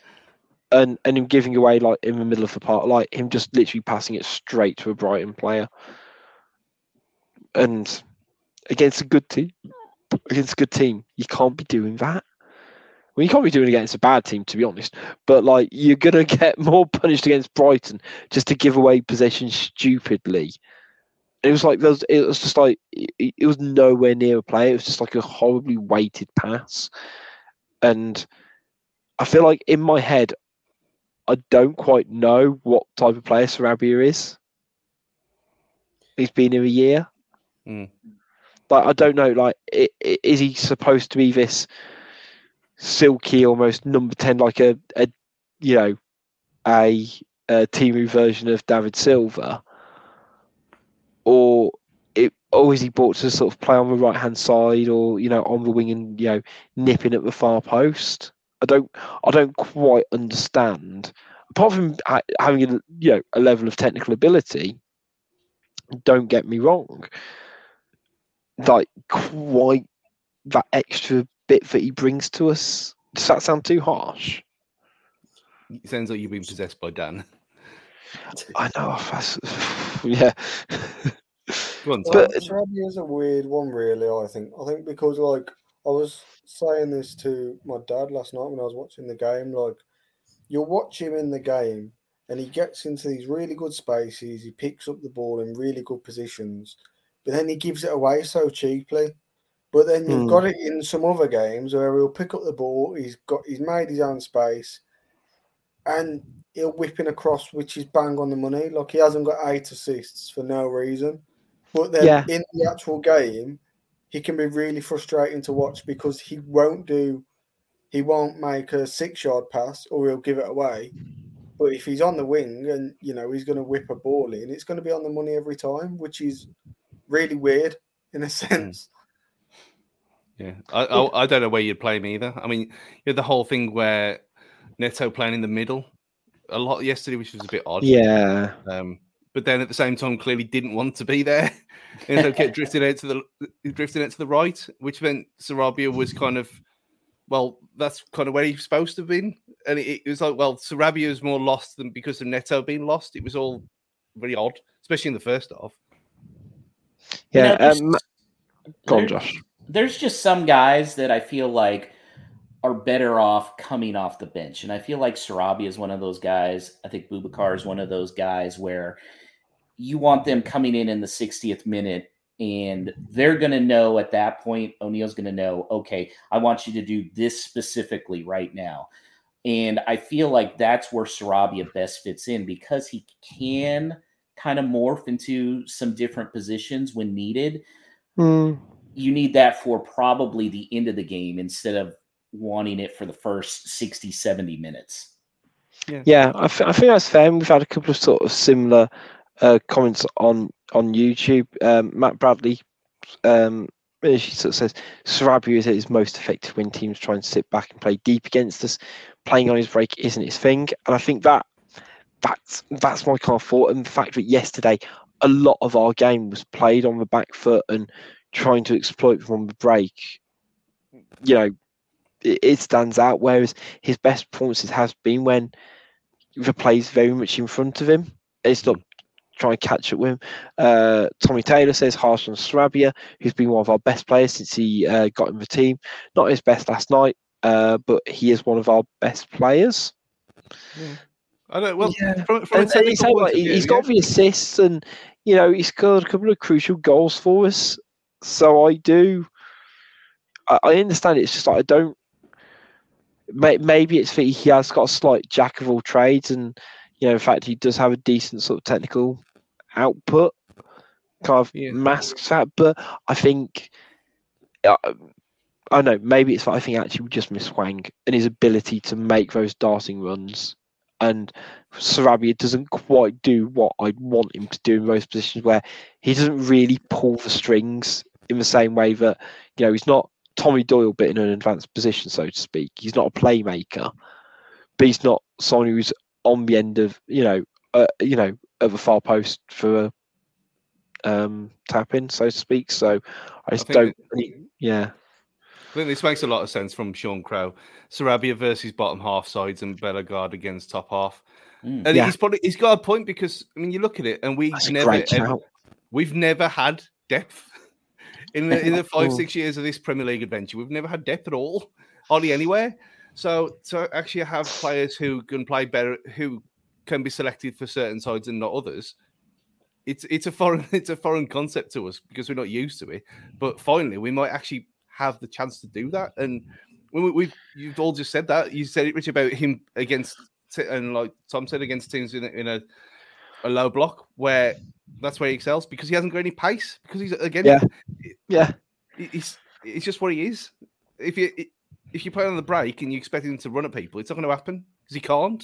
And and him giving away, like, in the middle of the park, like, him just literally passing it straight to a Brighton player. And against a good team. Against a good team, you can't be doing that. Well, you can't be doing it against a bad team, to be honest. But like, you're gonna get more punished against Brighton just to give away possession stupidly. And it was like there was, it was just like it, it was nowhere near a play. It was just like a horribly weighted pass. And I feel like in my head, I don't quite know what type of player Sarabia is. He's been here a year. Mm. Like I don't know. Like, i- i- is he supposed to be this silky, almost number ten, like a, a you know, a, a Timu version of David Silva, or it, or is he brought to sort of play on the right hand side, or you know, on the wing and you know, nipping at the far post? I don't, I don't quite understand. Apart from ha- having a you know a level of technical ability, don't get me wrong. Like quite that extra bit that he brings to us. Does that sound too harsh? It sounds like you've been possessed by Dan. I know. That's, yeah. Go on, Well, Tom. Sarabia is a weird one, really. I think. I think because like I was saying this to my dad last night when I was watching the game. Like, you'll watch him in the game, and he gets into these really good spaces. He picks up the ball in really good positions, but then he gives it away so cheaply. But then you've Hmm. got it in some other games where he'll pick up the ball. He's got he's made his own space, and he'll whip in across, which is bang on the money. Like, he hasn't got eight assists for no reason. But then Yeah. in the actual game, he can be really frustrating to watch because he won't do, he won't make a six-yard pass or he'll give it away. But if he's on the wing and, you know, he's going to whip a ball in, it's going to be on the money every time, which is really weird in a sense. Yeah, I, I I don't know where you'd play him either. I mean, you had the whole thing where Neto playing in the middle a lot yesterday, which was a bit odd. Yeah. Um, but then at the same time, clearly didn't want to be there, and so kept drifting out to the drifting out to the right, which meant Sarabia was kind of, well, that's kind of where he was supposed to have been, and it, it was like, well, Sarabia was more lost than because of Neto being lost. It was all very odd, especially in the first half. Yeah. You know, there's- um, go on, there- Josh. There's just some guys that I feel like are better off coming off the bench. And I feel like Sarabia is one of those guys. I think Boubacar is one of those guys where you want them coming in in the sixtieth minute and they're going to know at that point, O'Neill's going to know, okay, I want you to do this specifically right now. And I feel like that's where Sarabia best fits in because he can kind of morph into some different positions when needed. Hmm. You need that for probably the end of the game instead of wanting it for the first sixty, seventy minutes. Yeah, Yeah, I, th- I think that's fair. And we've had a couple of sort of similar uh, comments on on YouTube. Um, Matt Bradley, um, she sort of says Sarabia is at his most effective when teams try and sit back and play deep against us. Playing on his break isn't his thing, and I think that that's that's my kind of thought. And the fact that yesterday a lot of our game was played on the back foot and trying to exploit from the break, you know, it, it stands out. Whereas his best performances has been when the play's very much in front of him. And it's not trying to catch up with him. Uh, Tommy Taylor says harsh on Sarabia, who's been one of our best players since he uh, got in the team. Not his best last night, uh, but he is one of our best players. Yeah. I don't. Well, Yeah. from, from a And, and he's, technical point like, of view, he's yeah. got the assists, and you know he's got a couple of crucial goals for us. So I do, I, I understand. It's just like I don't. May, maybe it's that he has got a slight jack of all trades, and you know, in fact, he does have a decent sort of technical output, kind of Yeah. masks that. But I think, uh, I don't know, maybe it's that I think actually we just miss Wang and his ability to make those darting runs. And Sarabia doesn't quite do what I'd want him to do in those positions where he doesn't really pull the strings in the same way that, you know, he's not Tommy Doyle but in an advanced position, so to speak. He's not a playmaker, but he's not someone who's on the end of, you know, uh, you know, of a far post for a um, tap in, so to speak. So I just I don't, think yeah. I think this makes a lot of sense from Sean Crow. Sarabia versus bottom half sides and Bellegarde against top half. Mm. And Yeah. he's probably he's got a point because I mean you look at it and we That's a never great ever, shout. we've never had depth in the in the five Oh. six years of this Premier League adventure. We've never had depth at all, hardly anywhere. So to actually have players who can play better, who can be selected for certain sides and not others, it's it's a foreign it's a foreign concept to us because we're not used to it. But finally, we might actually have the chance to do that. And we, we've you've all just said that. You said it, Rich, about him against and like Tom said against teams in a, in a, a low block where that's where he excels because he hasn't got any pace because he's again yeah yeah he's it's just what he is. If you if you play on the break and you expect him to run at people, it's not going to happen because he can't.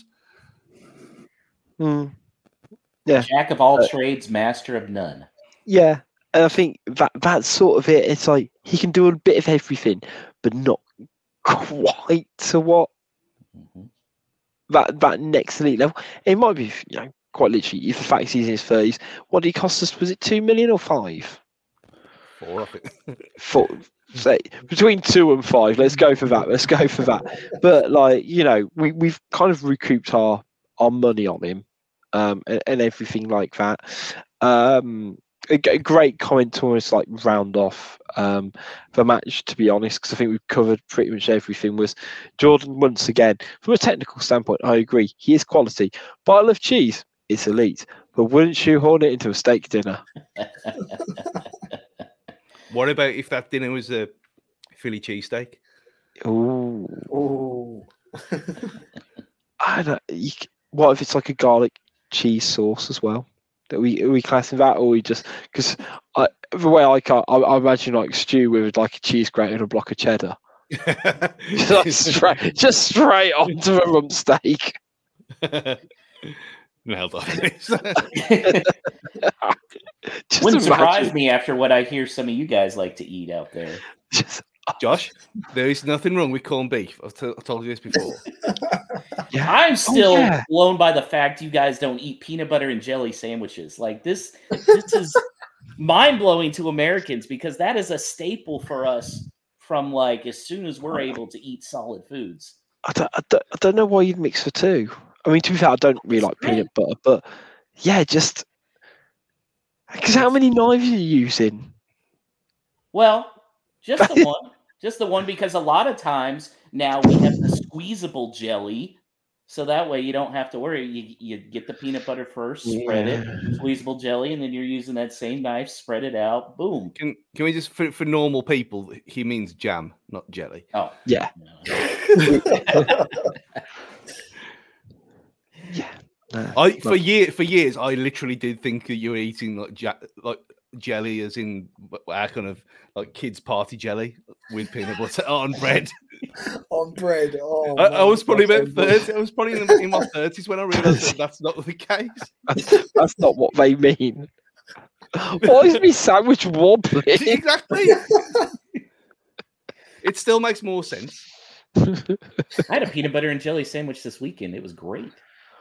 Mm. Yeah, Jack of all uh, trades, master of none. Yeah, and I think that that's sort of it. It's like he can do a bit of everything, but not quite to what mm-hmm. that that next elite level. It might be, you know, quite literally. If the fact he's in his thirties, what did he cost us? Was it two million or five? Four, I think. Four. Say between two and five. Let's go for that. Let's go for that. But like, you know, we we've kind of recouped our our money on him, um, and, and everything like that. Um, a, a great comment to almost like round off um the match, to be honest, because I think we've covered pretty much everything. Was Jordan once again from a technical standpoint? I agree, he is quality. But I love cheese. It's elite. But wouldn't shoehorn it into a steak dinner? What about if that dinner was a Philly cheesesteak? Ooh. Ooh. I don't. You, what if it's like a garlic cheese sauce as well? That we are we classing that, or we just because the way I can't, I, I imagine like stew with like a cheese grater and a block of cheddar, just straight, just straight onto a rump steak. Nailed on. Wouldn't surprise me after what I hear some of you guys like to eat out there. Just, Josh, there is nothing wrong with corned beef. I've, t- I've told you this before. Yeah. I'm still oh, yeah. blown by the fact you guys don't eat peanut butter and jelly sandwiches. Like this, this is mind blowing to Americans because that is a staple for us from like as soon as we're able to eat solid foods. I don't, I don't, I don't know why you'd mix the two. I mean, to be fair, I don't really like peanut butter, but yeah, just because how many knives are you using? Well, just the one, just the one, because a lot of times now we have the squeezable jelly, so that way you don't have to worry. You you get the peanut butter first, spread Yeah. it, squeezable jelly, and then you're using that same knife, spread it out, boom. Can can we just for, for normal people? He means jam, not jelly. Oh Yeah. no. Yeah. No, I for year for years I literally did think that you were eating like ja- like jelly, as in our kind of like kids party jelly with peanut butter on bread. On bread. Oh, I, man, I was probably that's about so thirty. I was probably in, the, in my thirties when I realised that that's not the case. that's, that's not what they mean. Why is my sandwich wobbling? Exactly. It still makes more sense. I had a peanut butter and jelly sandwich this weekend. It was great.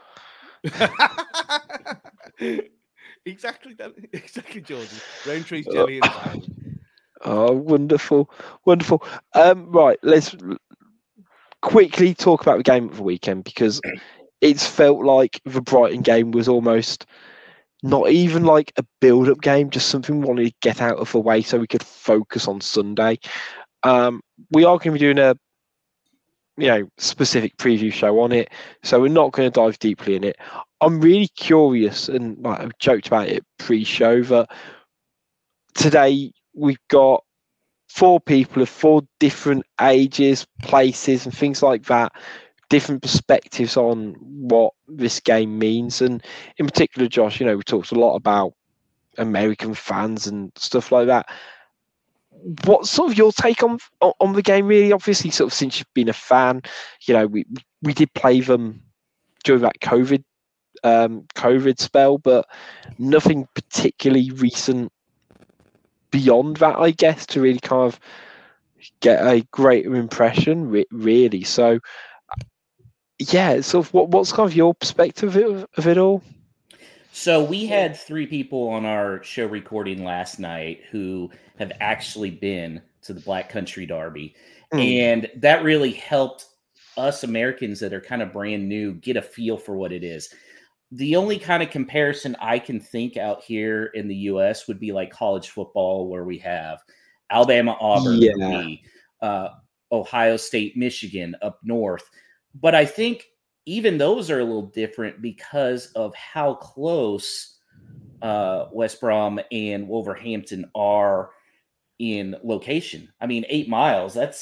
Exactly that. Exactly, Georgie. Roundtree's jelly and sandwich. Oh, wonderful, wonderful. Um, right, let's quickly talk about the game of the weekend because it's felt like the Brighton game was almost not even like a build-up game, just something we wanted to get out of the way so we could focus on Sunday. Um, we are going to be doing a you know specific preview show on it, so we're not going to dive deeply in it. I'm really curious, and like, I've joked about it pre-show, that today we've got four people of four different ages, places, and things like that, different perspectives on what this game means. And in particular, Josh, you know, we talked a lot about American fans and stuff like that. What's sort of your take on on the game, really? Obviously, sort of since you've been a fan, you know, we we did play them during that COVID um, COVID spell, but nothing particularly recent beyond that, I guess, to really kind of get a greater impression, re- really. So, yeah, sort of what what's kind of your perspective of, of it all? So we had three people on our show recording last night who have actually been to the Black Country Derby. Mm. And that really helped us Americans that are kind of brand new get a feel for what it is. The only kind of comparison I can think out here in the U S would be like college football, where we have Alabama, Auburn, yeah. me, uh, Ohio State, Michigan up north. But I think even those are a little different because of how close uh, West Brom and Wolverhampton are in location. I mean, eight miles, that's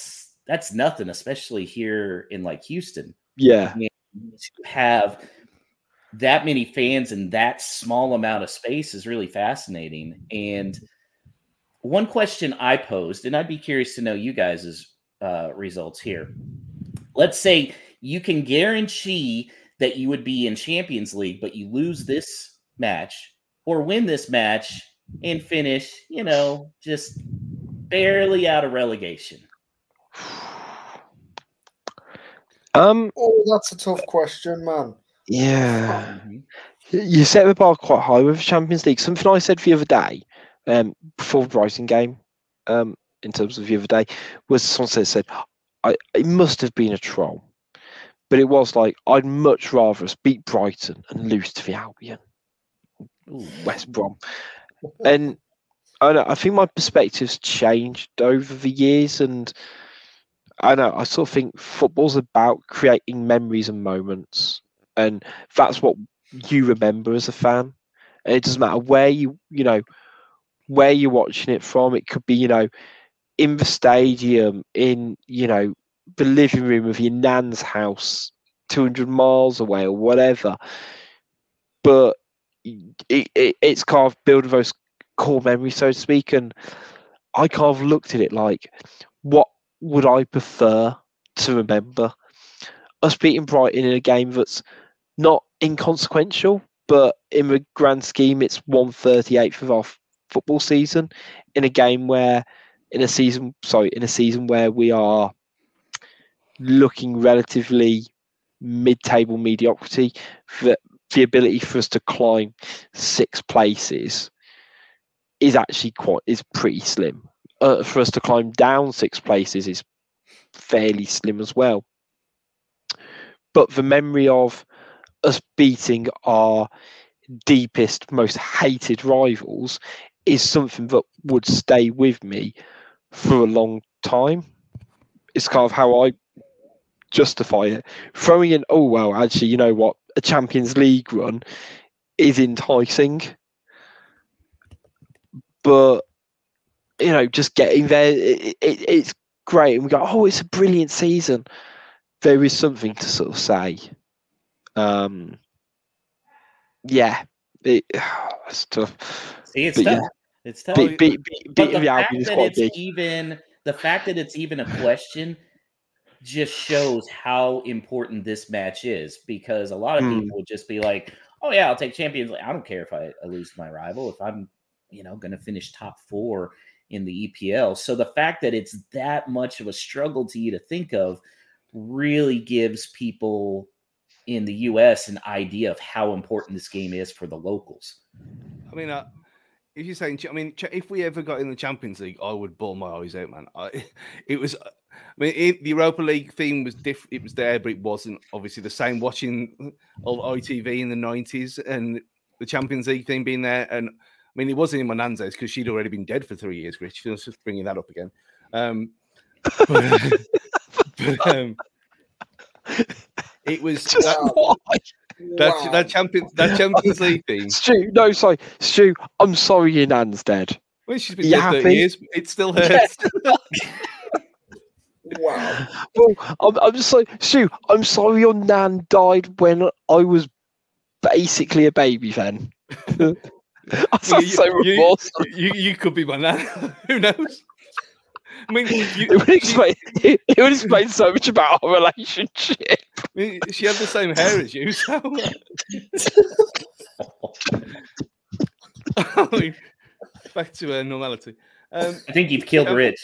that's nothing, especially here in like Houston. Yeah. I mean, to have that many fans in that small amount of space is really fascinating. And one question I posed, and I'd be curious to know you guys' uh, results here. Let's say you can guarantee that you would be in Champions League, but you lose this match or win this match and finish, you know, just barely out of relegation. Um. Oh, that's a tough question, man. Yeah. Mm-hmm. You set the bar quite high with the Champions League. Something I said the other day, um, before the Brighton game, um, in terms of the other day, was someone said, said I, it must have been a troll. But it was like, I'd much rather us beat Brighton and lose to the Albion. Ooh, West Brom. And I know, I think my perspective's changed over the years, and I know I sort of think football's about creating memories and moments, and that's what you remember as a fan. And it doesn't matter where you you know where you're watching it from. It could be, you know, in the stadium, in, you know, the living room of your nan's house two hundred miles away or whatever. But it, it, it's kind of building those core memories, so to speak. And I kind of looked at it like, what would I prefer to remember? Us beating Brighton in a game that's not inconsequential, but in the grand scheme, it's one thirty-eighth of our f- football season, in a game where, in a season, sorry, in a season where we are looking relatively mid-table mediocrity, that the ability for us to climb six places is actually quite is pretty slim. Uh, for us to climb down six places is fairly slim as well. But the memory of us beating our deepest, most hated rivals is something that would stay with me for a long time. It's kind of how I justify it. Throwing in, oh, well, actually, you know what? A Champions League run is enticing. But, you know, just getting there, it, it, it's great. And we go, oh, it's a brilliant season. There is something to sort of say. Um, yeah, it, it's tough. See, it's but tough. Yeah, it's tough. be, be, be, But beating the the fact Albion is that quite it's big. even the fact that it's even a question just shows how important this match is, because a lot of Hmm. people would just be like, "Oh yeah, I'll take Champions League. I don't care if I, I lose to my rival if I'm, you know, going to finish top four in the E P L." So the fact that it's that much of a struggle to you to think of really gives people in the U S an idea of how important this game is for the locals. I mean, uh, if you're saying, I mean, if we ever got in the Champions League, I would bawl my eyes out, man. I, it was, I mean, it, the Europa League theme was different. It was there, but it wasn't obviously the same. Watching old I T V in the nineties and the Champions League theme being there, and I mean, it wasn't in my nan's house because she'd already been dead for three years. Rich, I was just bringing that up again. Um, but, but um, it was Just that, why? that, Wow. that Champions that Champions League theme. Stu, no, sorry, Stu. I'm sorry, your nan's dead. Well, she's been You dead happy? thirty years. It still hurts. Wow. Well, I'm, I'm just like, Stu, I'm sorry your nan died when I was basically a baby then. I Well, sound you, so you, remorseful. you, you could be my nan. Who knows? I mean, you, It would she, explain. It would explain so much about our relationship. I mean, she had the same hair as you, so. I mean, back to uh, normality. Um, I think you've killed Rich.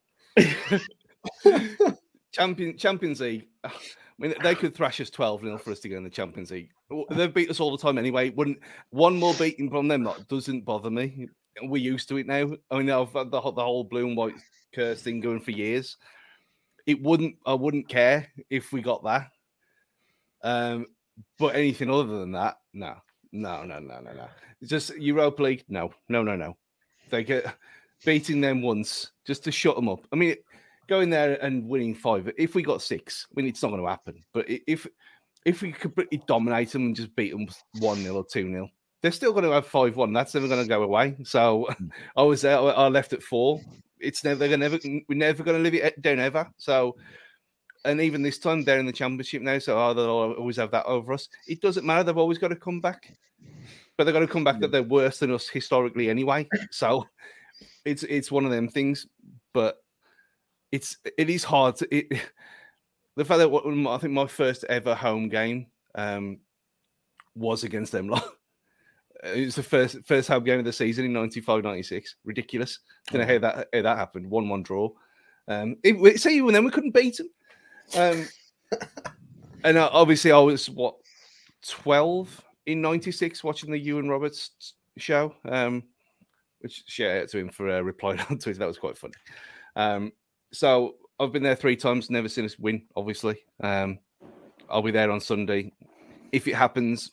Champion Champions League. I mean, they could thrash us twelve nil for us to go in the Champions League. They've beat us all the time anyway. Wouldn't one more beating from them that doesn't bother me. We're used to it now. I mean, I've had the, the whole blue and white curse thing going for years. It wouldn't. I wouldn't care if we got that. Um, but anything other than that, no, no, no, no, no, no. It's just Europa League. No, no, no, no. They get beating them once just to shut them up. I mean, going there and winning five. If we got six, I mean, it's not going to happen. But if if we completely dominate them and just beat them one nil or two nil, they're still going to have five one. That's never going to go away. So I was there. I left at four. it's never gonna never we're never gonna live it down ever. So, and even this time they're in the championship now, so oh, they'll always have that over us. It doesn't matter; they've always got to come back, but they're going to come back that they're worse than us historically anyway. So, it's it's one of them things, but it's it is hard to it. The fact that I think my first ever home game um, was against them lot. It was the first first home game of the season in ninety-five ninety-six. Ridiculous. Don't know how that how that happened. one one draw. Um, it, see, and then we couldn't beat them. Um, and uh, obviously, I was what twelve in ninety-six watching the Ewan Roberts show. Um, which shout out to him for uh, replying on Twitter. That was quite funny. Um, so I've been there three times. Never seen us win. Obviously, um, I'll be there on Sunday if it happens.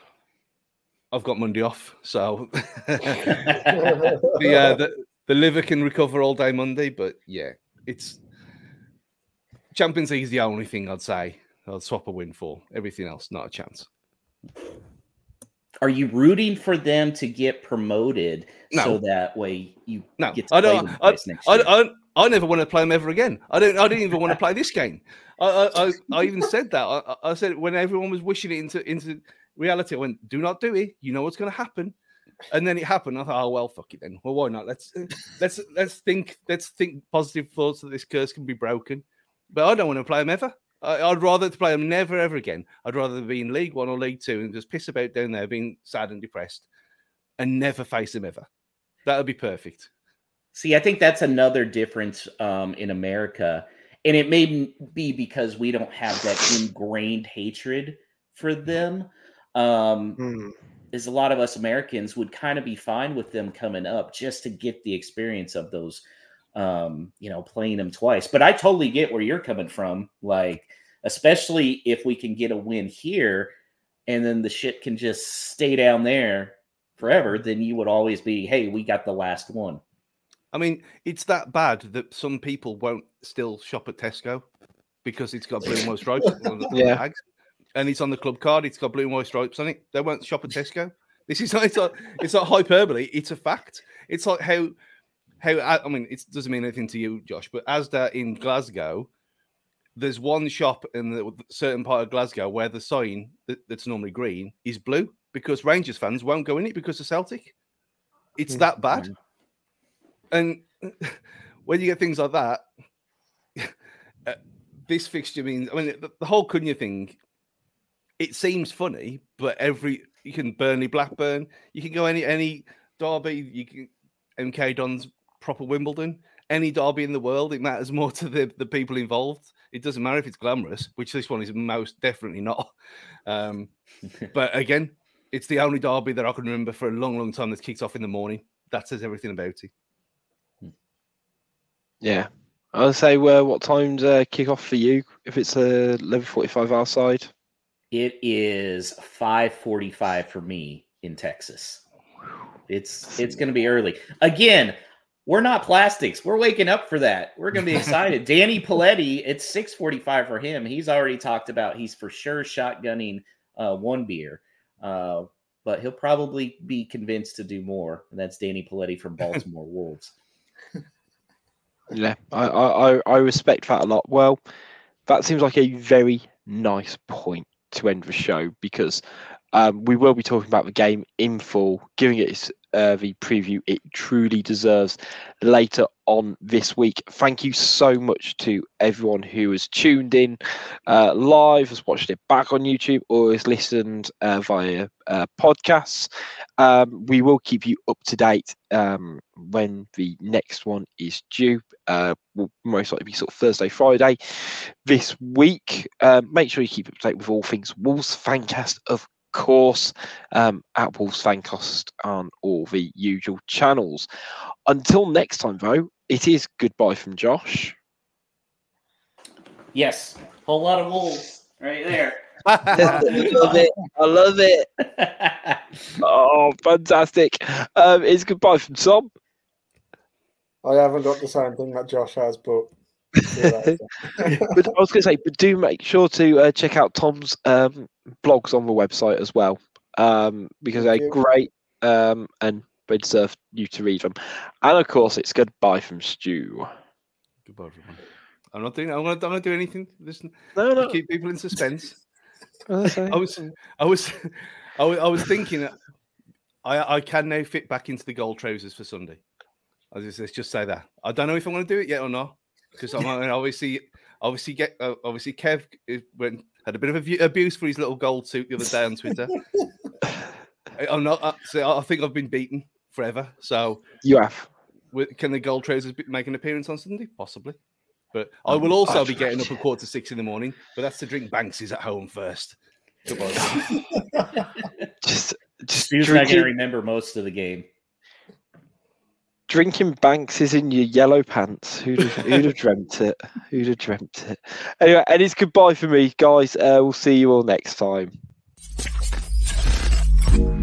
I've got Monday off, so the, uh, the the liver can recover all day Monday. But yeah, it's Champions League is the only thing I'd say I'll swap a win for. Everything else, not a chance. Are you rooting for them to get promoted no. so that way you no. get to I play don't. them I, next year? I, I, I never want to play them ever again. I don't. I didn't even want to play this game. I, I, I, I even said that. I, I said when everyone was wishing it into into. reality, I went, do not do it. You know what's going to happen, and then it happened. I thought, oh well, fuck it then. Well, why not? Let's let's let's think let's think positive thoughts that this curse can be broken. But I don't want to play them ever. I, I'd rather play them never ever again. I'd rather be in League One or League Two and just piss about down there, being sad and depressed, and never face them ever. That would be perfect. See, I think that's another difference um, in America, and it may be because we don't have that ingrained hatred for them. Um, mm. Is a lot of us Americans would kind of be fine with them coming up just to get the experience of those, um, you know, playing them twice. But I totally get where you're coming from. Like, especially if we can get a win here and then the shit can just stay down there forever, then you would always be, hey, we got the last one. I mean, it's that bad that some people won't still shop at Tesco because it's got blue and white stripes on the yeah. bags. And it's on the club card. It's got blue and white stripes on it. They won't shop at Tesco. This is not, it's not, it's not hyperbole. It's a fact. It's like how, how I mean, it doesn't mean anything to you, Josh, but Asda in Glasgow, there's one shop in the certain part of Glasgow where the sign that, that's normally green is blue because Rangers fans won't go in it because of Celtic. It's that bad. And when you get things like that, uh, this fixture means, I mean, the, the whole Cunha thing, it seems funny, but every you can Burnley, Blackburn, you can go any any derby, you can M K Dons, proper Wimbledon, any derby in the world. It matters more to the, the people involved. It doesn't matter if it's glamorous, which this one is most definitely not. Um, but again, it's the only derby that I can remember for a long, long time that's kicked off in the morning. That says everything about it. Yeah, I'll say uh, what time's uh, kick off for you if it's uh, eleven forty-five our side. It is five forty-five for me in Texas. It's it's going to be early. Again, we're not plastics. We're waking up for that. We're going to be excited. Danny Paletti, it's six forty-five for him. He's already talked about he's for sure shotgunning uh, one beer. Uh, but he'll probably be convinced to do more. And that's Danny Paletti from Baltimore Wolves. Yeah, I, I, I respect that a lot. Well, that seems like a very nice point to end the show because um, we will be talking about the game in full, giving it uh, the preview it truly deserves later on this week. Thank you so much to everyone who has tuned in uh, live, has watched it back on YouTube, or has listened uh, via uh, podcasts. Um, we will keep you up to date um, when the next one is due. Uh, will most likely be sort of Thursday, Friday this week. Um, make sure you keep up to date with all things Wolves Fancast, of course, um, at Wolves Fancast on all the usual channels. Until next time, though, it is goodbye from Josh. Yes, whole lot of Wolves right there. I love it. I love it. Oh, fantastic. Um, it's goodbye from Tom. I haven't got the same thing that Josh has, but but I was going to say, but do make sure to uh, check out Tom's um, blogs on the website as well, um, because they're great um, and they deserve you to read them. And of course, it's goodbye from Stu. Goodbye, everyone. I'm not doing. I'm not, I'm not doing anything. Listen, No, no. keep people in suspense. I I was, I was, I was, I was thinking. I, I can now fit back into the gold trousers for Sunday. I just, let's just say that. I don't know if I'm going to do it yet or not, because I'm I mean, obviously, obviously, get uh, obviously, Kev went had a bit of abu- abuse for his little gold suit the other day on Twitter. I'm not. Uh, so I think I've been beaten forever. So you have. Can the gold trousers be, make an appearance on Sunday? Possibly. But I will also oh, be getting up at quarter to six in the morning. But that's to drink Banksy's at home first. just. Just Stu's not going to remember most of the game. Drinking Banks is in your yellow pants. Who'd have, who'd have dreamt it? Who'd have dreamt it? Anyway, and it's goodbye for me, guys. Uh, we'll see you all next time.